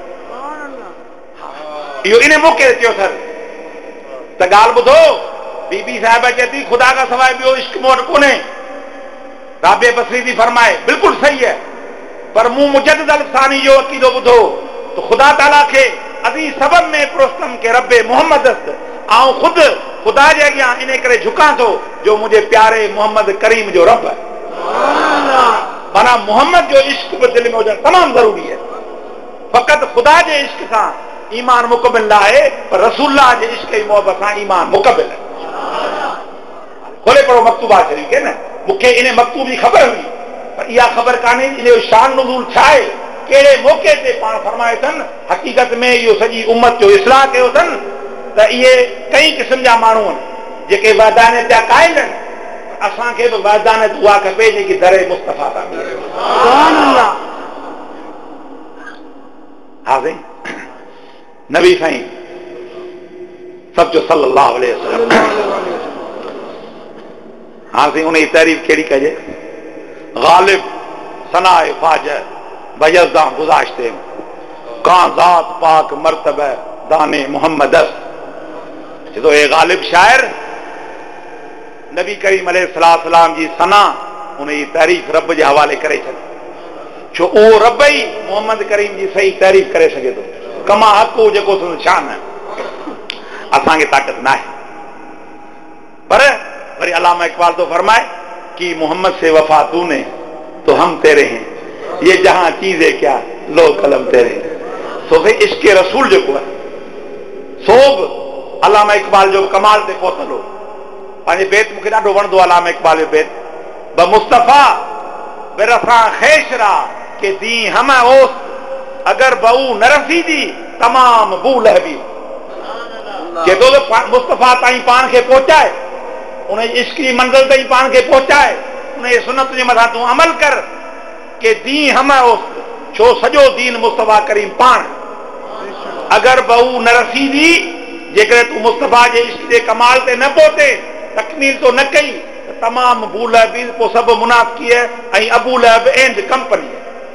इहो इन मौक़े ते चयो अथनि त ॻाल्हि ॿुधो, बीबी साहिब चए थी ख़ुदा खां सवाइ ॿियो इश्क मूं वटि कोन्हे। राबिया बसरी थी फरमाए बिल्कुलु सही आहे, पर मूं मुजद्दिद अल-सानी जो अक़ीदो ॿुधो त ख़ुदा ताला खे अज़ीम सबब में पुरस्तम के रब्बे मोहम्मद आऊं ख़ुदि ख़ुदा जे अॻियां इन करे झुकां थो जो मुंहिंजे प्यारे मोहम्मद करीम जो रब आहे। माना मोहम्मद जो इश्क बि दिलि में हुजणु तमामु ज़रूरी आहे। फ़क़ति ख़ुदा जे इश्क सां ईमान मुकमिल न आहे, पर रसूलुल्लाह जे इश्क जी मोहबत सां ईमान मुकमिल आहे। खोले पढ़ो मकतूबा शरीफ़ खे न, मूंखे इन मकतूब जी ख़बर हुई, पर इहा ख़बर कान्हे इन जो शान नुज़ूल छा आहे, कहिड़े मौक़े ते पाण फरमायो अथनि। हक़ीक़त में इहो सॼी उम्मत जो इस्लाह कयो अथनि त इहे कई क़िस्म जा माण्हू आहिनि जेके वहदानियत जा क़ाइल आहिनि। असांखे बि वहदानियत उहा खपे जेकी दरे मुस्तफ़ा तां मिले। हा साईं, नबी साईं सभु जो सल्लल्लाहु अलैहि वसल्लम। हा साईं, उन जी तारीफ़ कहिड़ी कजे, ग़ालिब सनाए फाजर बयज़दा गुज़ाश्ते कां ज़ात पाक मर्तबा दाने मोहम्मद। जो ए ग़ालिब शायर नबी करीम अलैहिस्सलाम जी सना उन जी तारीफ़ रब जे हवाले करे छॾ, छो उहो रब ई मोहम्मद करीम जी सही तारीफ़ करे सघे थो। कमा हक़ जेको शान आहे, असांखे ताक़त न आहे। पर वरी अल्लामा इकबाल तो फरमाए कि मोहम्मद से वफा तूने तो हम तेरे हैं, ये जहां चीज़ें क्या लो कलम तेरे। सो भाई इश्क रसूल जेको आहे सो बि अल्लामा इकबाल जो कमाल ते पहुतल हो। पंहिंजे बेत मूंखे ॾाढो वणंदो आहे अल्लामा इकबाल जो बेत, ब मुस्तफ़ा बिरसां ख़ेशरा के दी हम ओस अगर बहू न रसीदी तमाम बू लहबी। जेको मुस्तफ़ा ताईं पाण खे पहुचाए, उन इश्क जी मंज़िल ताईं पाण खे पहुचाए, उन जी सुनत जे मथां तूं अमल कर के दी हम ओस, छो सॼो दीन मुस्तफ़ा करीम पाण। अगर बहू न रसीदी, जेकॾहिं तूं मुस्तफ़ा जे इश्क जे कमाल ते न पहुते, तकमील तो न कई, त तमाम बू लहबी, पोइ सभु मुनाफ़िकी ऐं अबू लहब एंड कंपनी।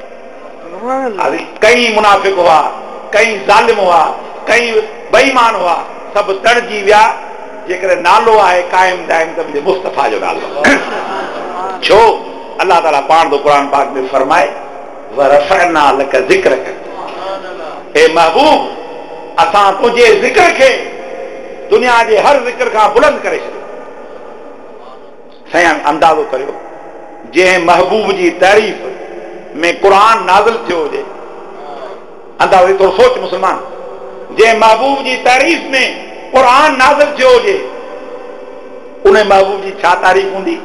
कई मुनाफ़िक हुआ, कई ज़ालिम हुआ, कई बेईमान हुआ, सभु तड़जी विया। जेकॾहिं नालो आहे क़ाइम दाइम त मुंहिंजे मुस्तफ़ा जो नालो। छो अल्लाह ताला पाण तो क़ुरान पाक में फरमाए वरफ़अना लक ज़िक्रक, हे महबूब असां तुंहिंजे ज़िक्र खे दुनिया जे हर ज़िक्र खां बुलंद करे छॾियो। साईं अंदाज़ो करियो, जंहिं महबूब जी तारीफ़ में क़ुरान नाज़िल थियो हुजे, अंदाज़ो थोरो सोच मुस्लमान, जंहिं महबूब जी तारीफ़ में क़ुरान नाज़िल थियो हुजे, उन महबूब जी छा तारीफ़ हूंदी।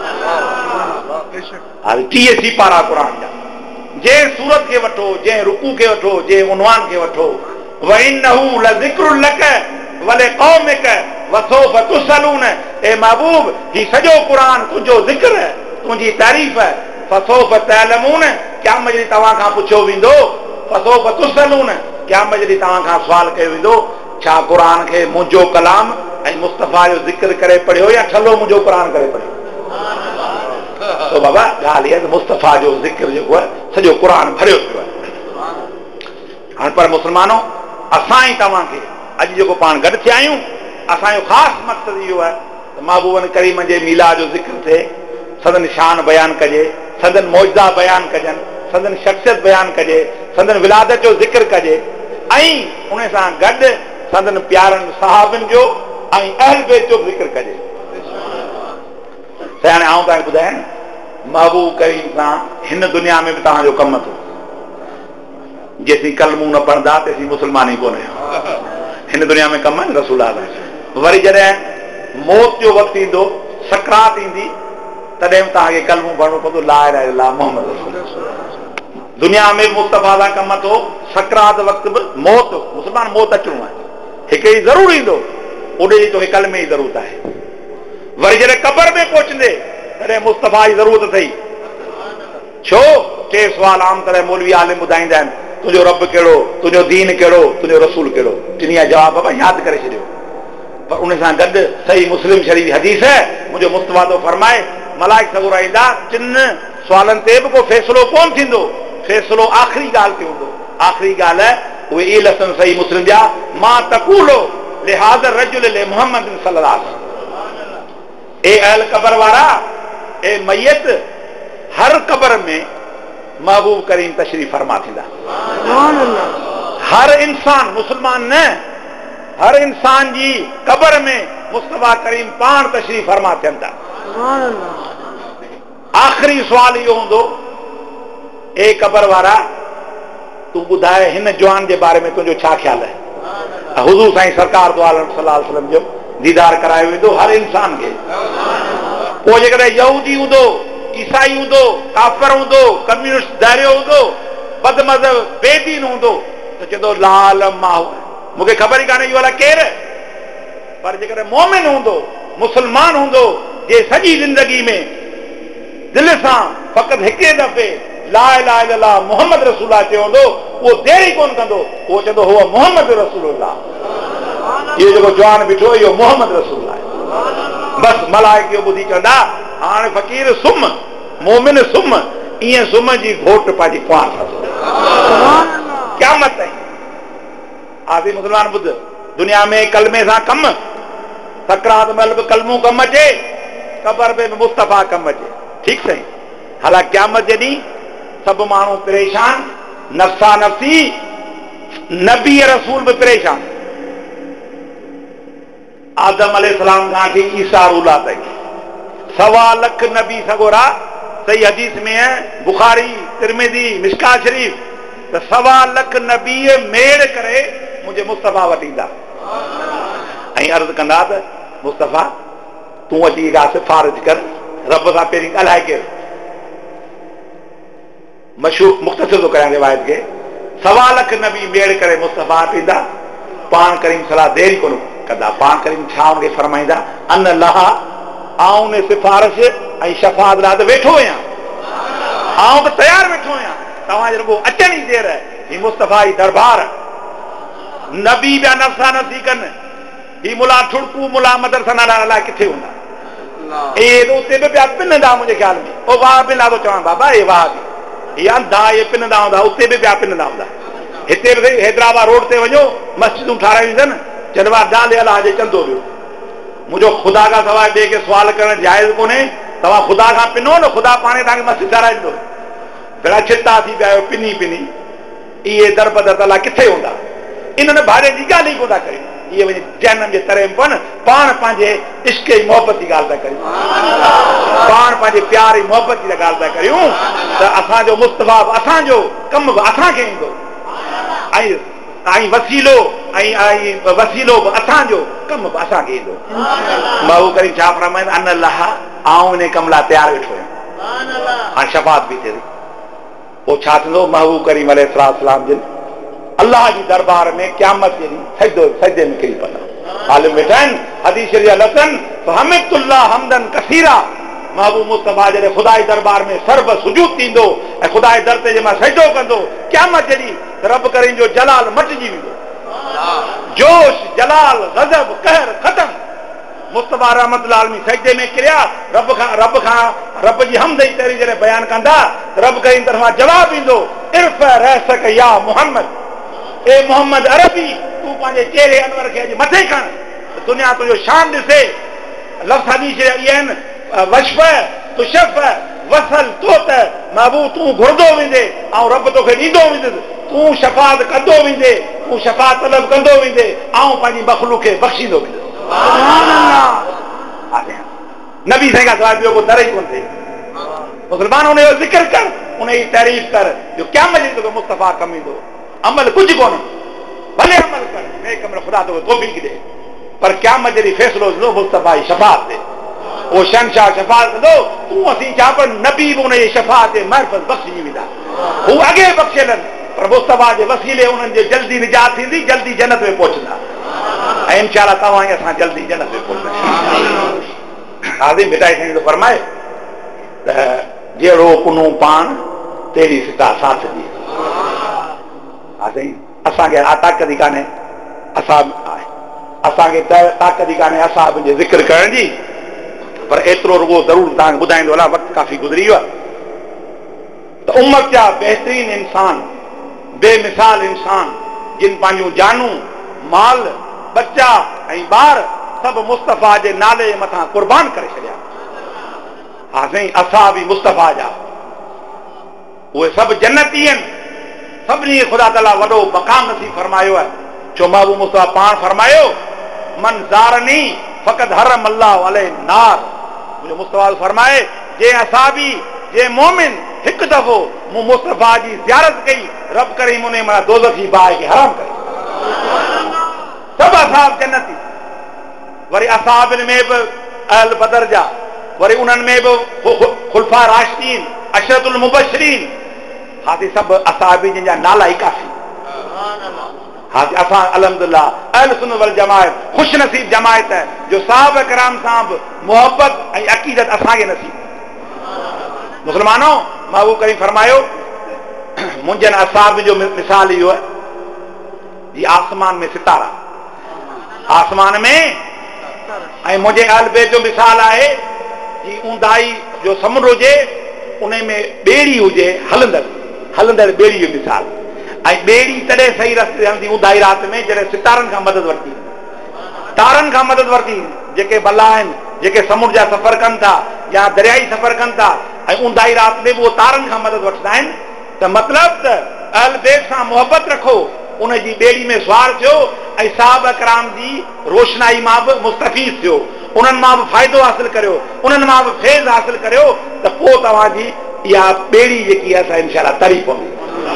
हाणे टीह सिपारा क़ुरान जा, जंहिं सूरत खे वठो, जंहिं रुकू खे वठो, जंहिं उनवान खे वठो, वइन्नहु लज़िक्रुन लक वलिक़ौमिक वसौफ तुसलून। ए महबूब ही सॼो क़ुरान तुंहिंजो ज़िक्र है, तुंहिंजी तारीफ़ है। फसौफ तअलमून, क़यामत जे ॾींहुं तव्हां खां पुछियो वेंदो। फसौफ तुसलून, क़यामत जे ॾींहुं तव्हां खां सुवाल कयो वेंदो। छा क़ुरान खे मुंहिंजो कलाम ऐं मुस्तफ़ा जो ज़िक्र करे पढ़ियो या ठलो मुंहिंजो क़ुरान करे पढ़ियो? तो बाबा ॻाल्हि इहा त मुस्तफ़ा जो ज़िक्र जेको आहे सॼो क़ुरान भरियो पियो आहे। हाणे पर मुस्लमानो, असां ई तव्हांखे अॼु जेको पाण गॾु थिया आहियूं, असांजो ख़ासि मक़सदु इहो आहे त महबूबन करीम जे मीलाद जो ज़िक्र थिए, संदन शान बयानु कजे, संदन मौजज़ा बयानु कजनि, संदन शख़्सियत बयानु कजे, संदन विलादत जो ज़िक्र कजे, ऐं उन सां गॾु संदन प्यारनि सहाबनि जो ऐं अहल बैत जो ज़िक्र कजे। त हाणे आउं तव्हांखे ॿुधायां न, महबूब करीम सां हिन दुनिया में बि तव्हांजो कमु थो। जेसीं कलमूं न पढ़ंदा तेसीं मुस्लमान ई कोन आहियो। हिन दुनिया में कमु आहे न रसूल अल्लाह। वरी जॾहिं मौत जो वक़्तु ईंदो, सकरात ईंदी, तॾहिं बि तव्हांखे कलमूं पढ़णो पवंदो, ला इलाहा इल्लल्लाह मुहम्मद रसूलुल्लाह। दुनिया में मुस्तफ़ा सां कमु थो, सकरात वक़्तु बि मौत, मुस्लमान मौत अचणो आहे, हिकु ई ज़रूरु ईंदो, ओॾे जी तोखे कलमे जी ज़रूरत आहे। वरी जॾहिं क़बर में पहुचंदे तॾहिं मुस्तफ़ा जी ज़रूरत अथई। छो? टे सुवाल आम तरह मौलवी आलिम ॿुधाईंदा आहिनि, तुंहिंजो रब कहिड़ो, तुंहिंजो दीन कहिड़ो, तुंहिंजो रसूल कहिड़ो? टिनी जा जवाब बाबा यादि करे छॾियो। पर उन सां गॾु सही मुस्लिम शरीफ़ हदीस है, मुंहिंजो मुस्तफ़ा थो फरमाए, मलाइक सगुरा ईंदा, टिन सुवालनि ते बि को फ़ैसिलो कोन थींदो, फ़ैसिलो आख़िरी ॻाल्हि ते हूंदो। आख़िरी ॻाल्हि है उहे इहे लफ़्ज़ सही मुस्लिम जा, मां तक़ूलो लिहाज़ रजुल ले मुहम्मद सल्लल्लाहु अलैहि वसल्लम। ए अहल कबर वारा, ए मैयत, हर कबर में महबूब करीम तशरीफ फरमा थींदा। हर इंसान, मुस्लमान न, हर इंसान जी कबर में मुस्तफ़ा करीम पाण तशरीफ फरमा थियनि था। आख़िरी सुवाल इहो हूंदो, ए कबर वारा, तूं ॿुधाए हिन जवान जे बारे में तुंहिंजो छा ख़्यालु आहे? हुज़ूर साईं सरकार दो आलम सल्लल्लाहु अलैहि वसल्लम जो दीदार करायो वेंदो हर इंसान खे। पोइ जेकॾहिं यहूदी हूंदो, ईसाई हूंदो, काफ़िर हूंदो, कम्युनिस्ट दायरो हूंदो, बदमज़हब बेदीन हूंदो, त चवंदो लाल मां, मूंखे ख़बर ई कान्हे इहो अलाए केरु। पर जेकॾहिं मोमिन हूंदो, मुस्लमान हूंदो, जे सॼी ज़िंदगी में दिलि सां फ़क़ति हिके दफ़े ला इलाहा इल्लल्लाह मुहम्मद रसूलुल्लाह चवंदो, उहो देरी कोन कंदो, उहो चवंदो हुआ मुहम्मद रसूलुल्लाह। इहो जेको जवान बीठो इहो मुहम्मद रसूलुल्लाह आहे। बसि मलाइक इहो ॿुधी चवंदा, हाणे फ़क़ीर सुम, मोमिन सुम, ईअं सुम जी घोट पंहिंजी कुंवार सां क़यामत ताईं। आसी मुस्लमान ॿुध, दुनिया में कलमे सां कमु, सकरात महिल बि कलमूं कमु अचे, कबर में बि मुस्तफ़ा कमु अचे। ठीकु सही। हालांकि क़यामत जे ॾींहुं सभु माण्हू परेशान, नफ़्सा नफ़्सी, नबी रसूल बि परेशान। आदम अलैहिस्सलाम खां वठी ईसा रूला ताईं सवा लख नबी सगोरा, सही हदीस में है, बुखारी, तिरमिज़ी, मिशकात शरीफ, त सवा लख नबी मेड़ करे मुंहिंजे मुस्तफ़ा वटि ईंदा ऐं अर्ज़ु कंदा त मुस्तफ़ा तूं अची का सिफारिश कर, रब सां पहिरीं ॻाल्हाए केरु। मशहूर मुख़्तसिर थो कयां रिवायत खे, सवा लख नबी मेड़ करे मुस्तफ़ा वटि ईंदा, पाण करीम सलाह देरी कोन कंदा। पाण करीम छा हुनखे फरमाईंदा, अन लहा, आऊं ने सिफारिश ऐं शफ़ाअत लाइ त वेठो आहियां, आऊं त तयारु वेठो आहियां, तव्हांजे रुॻो अचण जी देरि आहे। ही मुस्तफ़ा जी दरबार, नबी पिया नफ़्सा नफ़्सी कनि, ही मुला ठुड़कू मुला मदरसा नाला अलाए किथे हूंदा, इहे त उते बि पिया पिनंदा मुंहिंजे ख़्याल में। ओ वाह पिना थो चवां बाबा, हे वाह इहे अंधा इहे पिनंदा हूंदा, उते बि पिया पिनंदा हूंदा। हिते बि हैदराबाद रोड ते वञो, मस्जिदूं ठारायूं अथनि, चवंदो आहे डाले अलाह जे चंदो वियो। मुंहिंजो ख़ुदा खां सवाइ ॿिए खे सुवाल करणु जाइज़ कोन्हे। तव्हां ख़ुदा खां पिनो न, ख़ुदा पाणे तव्हांखे मस्जिद ठाराईंदो। भेड़ा छिता थी पिया आहियो पिनी पिनी, इहे दर बदर अलाह किथे हूंदा। इन्हनि भाड़े जी ॻाल्हि ई कोन था करियूं। इहे वञी जहनम जे तरे में पवनि, पाण पंहिंजे इश्क जी मोहबत जी ॻाल्हि था करियूं, पाण पंहिंजे प्यार जी मोहबत जी ॻाल्हि था करियूं, त असांजो मुस्तफ़ा बि असांजो कमु बि असांखे ईंदो, ऐं ऐं वसीलो ऐं वसीलो बि असांजो, कमु बि असांखे ईंदो। महबूब करीम छा फरमाईंदा, अन लहा, आऊं इन कम लाइ तयारु वेठो आहियां। हाणे शफ़ाअत बि थिए, पोइ छा थींदो, महबूब करीम अलैहिस्सलाम जिन अल्लाह जी दरबार में क़यामत जे ॾींहुं सजदो सजदे में किरी पवंदा। आलिम वेठा आहिनि, हदीस शरीफ लसन फहमिदुल्लाह हमदन कसीरा। महबूब मुस्तफ़ा जॾहिं ख़ुदा जे दरबार में सर्ब सुजूद थींदो ऐं ख़ुदा जे दर ते जे मां सजदो कंदो, क़यामत जे ॾींहुं रब करीम जो जलाल मटिजी वेंदो, जोश जलाल गज़ब कहर ख़तम, मुस्तफा रहमतुल्लाह अलैहि सजदे में किरिया रब खां रब खां रब जी हमद जी तेरी जॾहिं बयान कंदा त रब कई तरफ़ां जवाब ईंदो इर्फ रहसक या मोहम्मद ए मोहम्मद अरबी तूं पंहिंजे चेहरे अनवर खे अॼु मथे खण दुनिया तुंहिंजो शान ॾिसे लफ़्ज़ हदीस इहे आहिनि वशफ तुशफ वसल तो त महबूब तूं घुरंदो वेंदे ऐं रब तोखे ॾींदो वेंदुसि तूं शफ़ाअत कंदो वेंदे तूं शफ़ाअत तलब कंदो वेंदे ऐं पंहिंजी मख़लूक खे बख़्शींदो वेंदुसि नबी साईं खां सवाइ ॿियो को दर ई कोन थिए मुस्लमान उन जो ज़िक्र कर उन जी तारीफ़ कर जो क़यामत जे तोखे मुस्तफ़ा कमु ईंदो अमल कुझु कोन भले अमल कर नेक अमल ख़ुदा तोखे तौफ़ीक़ ॾे पर क़यामत जॾहिं फ़ैसिलो थींदो मुस्तफ़ा जी शफ़ाअत ते वो शहंशाह शफ़ाअत कंदो तूं असीं छा पर नबी बि उन जी शफ़ाअत ते महफ़ज़ बख़्शिजी वेंदा हू अॻे बख़्शियल आहिनि पर मुस्तफ़ा जे वसीले उन्हनि जे जल्दी निजात थींदी जल्दी जन्नत में पहुचंदा ऐं इंशाअल्लाह तव्हां ई असां जल्दी जन्नत में पहुचंदा हाज़िर बेटा साईं थो फरमाए त जहिड़ो पुनूं पाण तेरी सिता साथ ॾे हा साईं असांखे ताक़त ई कान्हे असां असांखे ताक़त ई कान्हे असां पंहिंजे ज़िक्र करण जी पर एतिरो रुगो ज़रूरु तव्हांखे ॿुधाईंदो हलां वक़्तु काफ़ी गुज़री वियो आहे त उमत जा बहितरीन इंसान बेमिसाल इंसान जिन पंहिंजूं जानूं माल बच्चा ऐं ॿार सभु मुस्तफ़ा जे नाले जे मथां क़ुर्बान करे छॾिया हा साईं असां बि मुस्तफ़ा जा उहे सभु जन्नती आहिनि सभिनी खे ख़ुदा ताला वॾो मक़ाम नसीब फरमायो आहे छो महबूब मुस्तफ़ा पाण फरमायो मन ज़ारनी फ़क़त हरम अल्लाह अलैहि नार मुंहिंजो मुस्तफ़ा फरमाए जे असां बि जे मोमिन हिकु दफ़ो मूं मुस्तफ़ा जी ज़ियारत कई रब करे मुने माना दोज़खी बाहि खे हराम करे सभु असाब जन्नती वरी असाबिन में बि अहल बदर जा वरी उन्हनि में बि खुलफा राशिदीन अशरतुल मुबशरीन हाथी सभु असाबी जिन जा नाला ई काफ़ी हाथी असां अल्हम्दुलिल्लाह अहल सुन्नत वल जमाअत ख़ुश नसीब जमाअत है जो साहब कराम सां बि मोहब्बत ऐं अक़ीदत असांखे नसीब मुस्लमानो महबूब करीम फरमायो मुंहिंजनि असाब जो मिसाल इहो आहे जी आसमान में सितारा आसमान में ऐं मुंहिंजे अहल बैत जो मिसाल आहे जी ऊंदाई जो समुंड हुजे उन में ॿेड़ी हुजे हलंदड़ हलंदड़ ॿेड़ी जो मिसाल ऐं ॿेड़ी तॾहिं सही रस्ते हलंदी ऊंदाई राति में जॾहिं सितारनि खां मदद वरिती तारनि खां मदद वरिती जेके भला आहिनि जेके समुंड जा सफ़र कनि था या दरियाई सफ़र कनि था ऐं ऊंदाई राति में बि उहो तारनि खां मदद वठंदा आहिनि त मतिलबु त अहल बैत सां मोहबत रखो उन जी ॿेड़ी में सुवार थियो ऐं साहब कराम जी रोशनाई मां बि मुस्तफ़ीद थियो उन्हनि मां बि फ़ाइदो हासिल करियो उन्हनि मां बि फैज़ हासिल करियो त पोइ तव्हांजी इहा ॿेड़ी जेकी आहे असां इनशाअल्लाह तरी पवंदी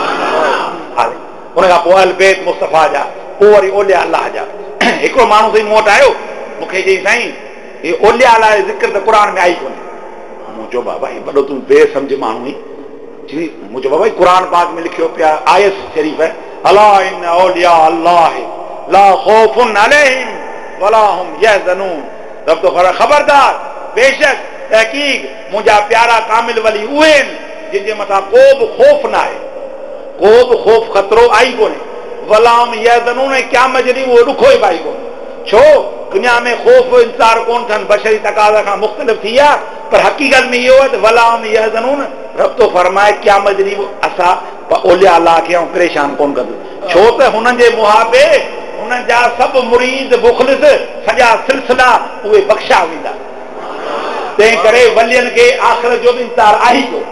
उन खां पोइ अहल बैत मुस्तफ़ा जा पोइ वरी ओलिया अलाह जा हिकिड़ो माण्हू साईं मूं वटि आयो मूंखे चई साईं हे ओलिया अलाह जो ज़िक्र त क़ुर में आई कोन्हे मूं चयो बाबा वॾो तूं बेसम्झ माण्हू ई जी मूं चयो बाबा क़ुर पाक में लिखियो पिया आयत शरीफ़ है अला इन औलिया अल्लाह ला खौफुन अलैहिम वला हुम यहज़नून रब तो खबरदार बेशक तहकीक मुंहिंजा प्यारा कामिल वली उहे आहिनि जिन जे मथां को बि खौफ़ न आहे को बि खौफ़ ख़तरो आई कोन्हे वला हुम यहज़नून ऐं क़यामत जे ॾींहुं उहो ॾुखो ई पाई कोन्हे छो दुनिया में खौफ़ इंतज़ार कोन थियनि बशरी तक़ाज़ा खां मुख़्तलिफ़ थी विया पर हक़ीक़त में इहो आहे त वला हुम यहज़नून रब तो फरमाए क़यामत जे ॾींहुं असां ओलिया अलाह खे परेशान कोन कंदो छो त हुननि जे मुहाबे हुननि जा सभु मुरीद मुख़लिस सॼा सिलसिला उहे बख़्शा वेंदा तंहिं करे वलियनि खे आख़िरत जो बि इंतज़ार आहे पियो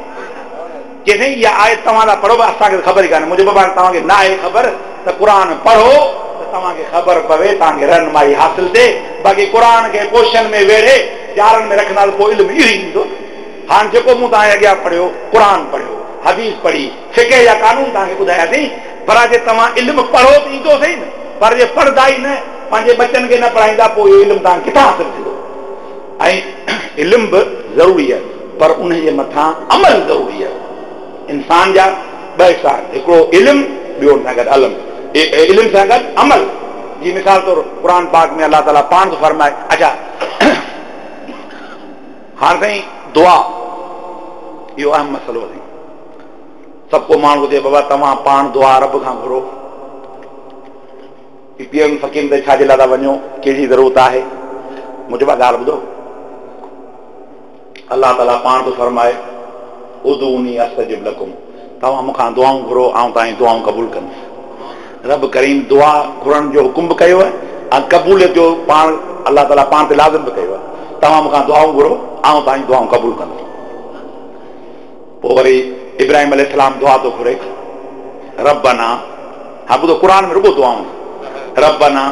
कि नहीं इहा आयत तव्हां लाइ पढ़ो असांखे ख़बर ई कान्हे मुंहिंजे बाबा तव्हांखे न आहे ख़बर त क़ुर पढ़ो त तव्हांखे ख़बर पवे तव्हांखे रहनुमाई हासिल थिए बाक़ी क़ुर खे पोशन में वेड़े ॼारनि में रखंदा पोइ इल्मु इहो ई ईंदो हाणे जेको मूं तव्हांजे अॻियां पढ़ियो क़ुर पढ़ियो हदीस पढ़ी फिक़ह जा कानून तव्हांखे ॿुधायासीं पर जे तव्हां इल्मु पढ़ो त ईंदो सही न पर जे पढ़ंदा ई न पंहिंजे बचनि खे न पढ़ाईंदा पोइ इहो इल्मु तव्हांखे किथां हासिल थींदो ऐं इल्मु बि ज़रूरी आहे पर उन जे मथां अमल ज़रूरी आहे इंसान जा ॿ हिसा हिकिड़ो इल्मु ॿियो सां गॾु अलम इल्म सां गॾु अमल जी मिसाल तौरु क़ुर पाक में अलाह ताला पाण थो फरमाए अच्छा हाणे साईं दुआ इहो अहम मसइलो आहे सभु को माण्हू चए बाबा तव्हां पाण दुआ रब खां घुरो पीअनि फ़क़ीरनि ते छाजे लाइ था वञो कहिड़ी ज़रूरत आहे मुंहिंजी ॿ ॻाल्हि ॿुधो, अलाह ताला पाण थो फरमाए उदूनी अस्तजिब लकुम, तव्हां मूंखां दुआऊं घुरो, आउं तव्हांजी दुआऊं क़बूल कंदुसि। रब करीम दुआ घुरण जो हुकुम बि कयो आहे ऐं क़बूलियत जो पाण अलाह ताला पाण ते लाज़िम बि कयो आहे, तव्हां मूंखां दुआऊं घुरो, आउं तव्हांजी दुआऊं क़बूल कंदुसि। पोइ वरी इब्राहिम अलैहिस्सलाम दुआ थो घुरे, रब्बना, हा ॿुधो क़ुर में रुॻो दुआऊं, रब्बना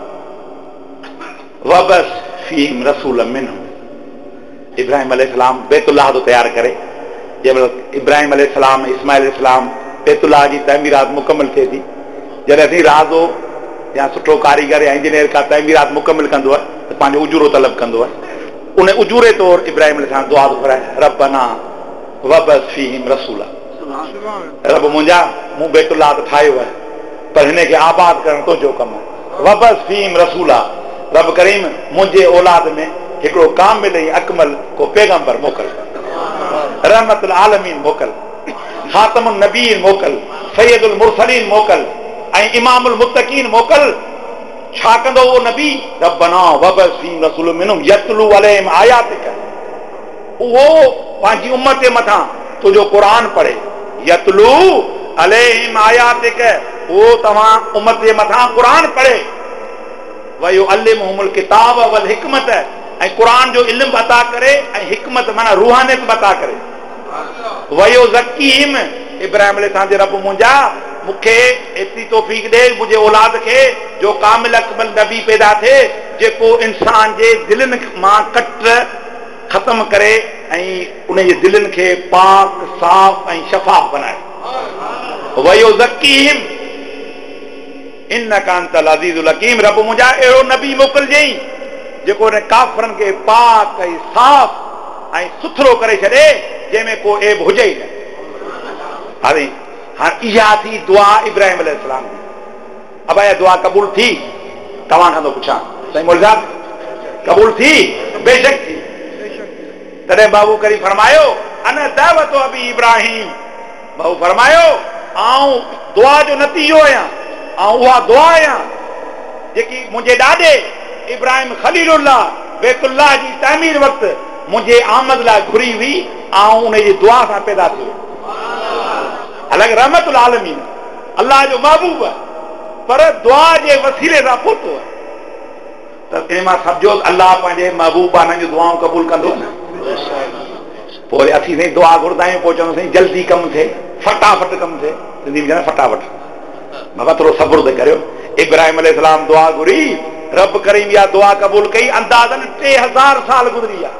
वबस फीहिम रसूलन मिनहुम। इब्राहिम अलैहिस्सलाम बैतुल्लाह थो तयारु करे, जंहिंमहिल इब्राहिम अलैहिस्सलाम इस्माइल अलैहिस्सलाम बैतुल्लाह जी तमीरात मुकमल थिए थी, जॾहिं असीं राज़ो या सुठो कारीगर या इंजीनियर का तमीरात मुकमल कंदो आहे त पंहिंजो उजूरो तलब कंदो आहे, उन उजूरे तौरु इब्राहिम अलैहिस्सलाम दुआ थो घुराए, रब्बना वबस फीहिम रसूला, रब मुंहिंजा मूं बैतुल्लाह त ठाहियो आहे पर हिन खे आबाद करणु तुंहिंजो कमु आहे, वबस फीहिम रसूला, रब करीम मुंहिंजे औलाद में हिकिड़ो कामिल ऐं अकमल को पैगंबर मोकल, रहमतुल आलमीन मोकल, खातमुन नबीन मोकल, सैयदुल मुरसलीन मोकल ऐं इमामुल मुत्तकीन मोकल। छा कंदो उहो नबी? रब्बना वबस फीहिम रसूलन मिनहुम यतलू अलैहिम आयातिक, उहो पंहिंजी उम्मत जे मथां तुंहिंजो क़ुरान पढ़े, यतलू अलैहिम आयातिक, उहो तव्हां उम्मत जे मथां क़ुरान पढ़े, वयुअल्लिमुहुमुल किताब वल हिकमत, ऐं क़ुरान जो इल्म अता करे ऐं हिकमत माना रूहानियत अता करे, वयुज़क्कीहिम, इब्राहिम अलैहिस्सलाम जे रब मुंहिंजा मूंखे एतिरी तौफ़ीक़ ॾे मुंहिंजे औलाद खे जो कामिल अकमल नबी पैदा थिए, जेको इंसान जे दिलनि मां कट ख़तम करे ऐं उन जे दिलनि खे पाक साफ़ ऐं शफ़ाफ़ बनाए, वयुज़क्कीहिम इन्नका अंतल अज़ीज़ुल हकीम, रब मुंहिंजा अहिड़ो नबी मोकिलिजई जेको हिन काफ़रनि खे पाक ऐं साफ़ ऐं सुथरो करे छॾे, जंहिंमें को ऐब हुजे ई न। हाणे हाणे इहा थी दुआ इब्राहिम अलैहिस्सलाम जी। अब इहा दुआ क़बूल थी? तव्हां खां थो पुछां, साईं मौलवी साहब, क़बूल थी? बेशक थी। तॾहिं बाबू करी फरमायो अन दावत अबी इब्राहिम, बाबू फरमायो आऊं दुआ जो नतीजो आहियां, ऐं उहा दुआ आहियां जेकी मुंहिंजे ॾाॾे इब्राहिम खलीलुल्लाह बैतुल्लाह जी तामीर वक़्तु मुंहिंजे आमद लाइ घुरी हुई, ऐं उन जी दुआ सां पैदा थियो। हालांकि रहमतुल आलमीन अल्लाह जो महबूब आहे, पर दुआ जे वसीले सां पहुतो आहे, त इन मां सम्झो अल्लाह पंहिंजे महबूब आहे जूं दुआऊं क़बूल कंदो न। पोइ असीं साईं दुआ घुरंदा आहियूं, पोइ चवंदा साईं जल्दी कमु थिए, फटाफट कमु थिए, सिंधी में चवंदा फटाफट, बाबा थोरो सब्र त करियो। इब्राहिम अलैहिस्सलाम दुआ घुरी, रब करीम इहा दुआ क़बूल कई, अंदाज़न टे हज़ार साल गुज़री विया,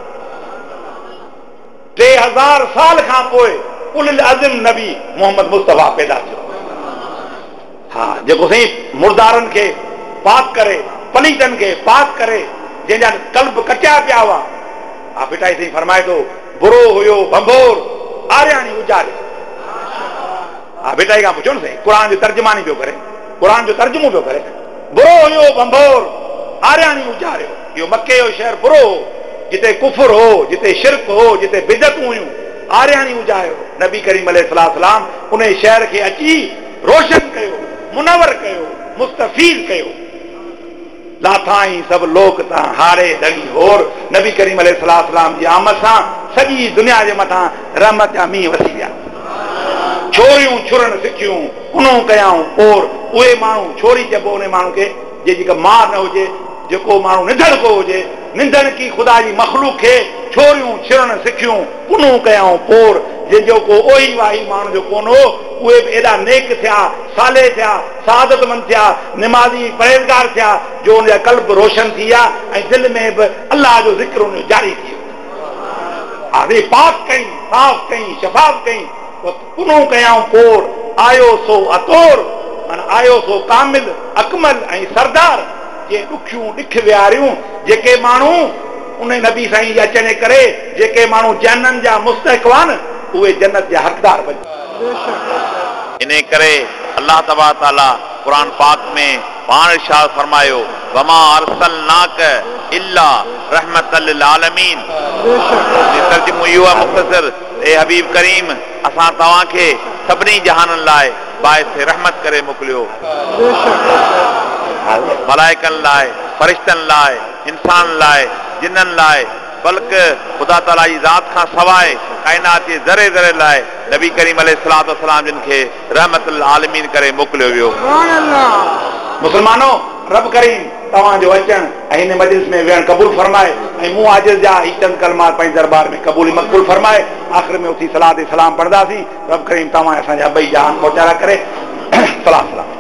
टे हज़ार साल खां पोइ उलुल अज़म नबी मोहम्मद मुस्तफा पैदा थियो। हा, जेको साईं मुर्दारनि खे पाक करे, पलीतनि खे पाक करे, जंहिंजा कल्ब कटिया पिया हुआ, हा बेटा साईं फरमाए थो बुरो हुयो भंभोर आरियाणी उजारे। हा बेटा खां पुछो न साईं, क़ुरान जो तर्जुमानी पियो करे, क़ुरान जो तर्जुमो पियो करे, बुरो हुयो भंभोर आरियाणी उजारियो। इहो मके जो शहर बुरो हो, जिते कुफर हो, जिते शिरक हो, जिते बिदतूं हुयूं, आरियाणी उजायो। नबी करीम अलैहिस्सलाम उन शहर खे अची रोशन कयो, मुनवर कयो, मुस्तफीद कयो। लाथाई सभु लोक तां हारे दड़ी होर, नबी करीम अलैहिस्सलाम जी आमद सां सॼी दुनिया जे मथां रहमत जा मींहं वसी विया। छोरियूं छुरण सिखियूं, उनो कयाऊं और उहे माण्हू, छोरी चइबो उन माण्हू खे जंहिंजी का मार न हुजे, जेको माण्हू निंधड़ को हुजे, निंधड़ की ख़ुदा जी मख़लूक खे छोरियूं छिरण सिखियूं, पुनूं कयाऊं पोर, जंहिंजो को ओही वाही माण्हू जो कोन हो, उहे बि एॾा नेक थिया, साले थिया, सादतमंद थिया, निमाज़ी परहेज़गार थिया, जो उनजा कल्ब रोशन थी विया ऐं दिलि में बि अलाह जो ज़िक्र उन जो जारी थी वियो। हाणे पाक कई, साफ़ कई, शफ़ाफ़ कई, पुनूं कयाऊं पोर, आयो सो अतोर, माना आयो सो कामिल अकमल ऐं सरदार, जे ॾुखियूं ॾिख विहारियूं, जेके माण्हू उन नबी साईं जे अचण करे, जेके माण्हू जन्नत जा मुस्तहिक़ हुआ न, उहे जन्नत जा हक़दार बणिया। इन करे अल्लाह तबारक ताला कुरान पाक में पाण इरशाद फरमायो, वमा अरसलनाक इल्ला रहमतल लिल आलमीन। तर्जुमो इहो आहे मुख़्तसर, ए हबीब करीम असां तव्हांखे सभिनी जहाननि लाइ बाइस रहमत करे मोकिलियो, मलाइकनि लाइ, फरिश्तनि लाइ, इंसान लाइ, जिन्हनि लाइ बल्कि ख़ुदा ताला जी ज़ात खां सवाइ काइनात जे ज़रे ज़रे लाइ नबी करीम अलैहिस्सलातु वस्सलाम जिन खे रहमतुल आलमीन करे मोकिलियो वियो। मुस्लमानो, रब करीम तव्हांजो अचण ऐं हिन मजलिस में वेहण क़बूल फरमाए ऐं मूं आजिज़ जा ही चंद कलमात पंहिंजे दरबार में क़बूल मक़बूल फरमाए। आख़िर में उथी सलात सलाम पढ़ंदासीं। रब करीम तव्हां असांजा ॿई जहान पहुचारा करे। सलाम सलाम।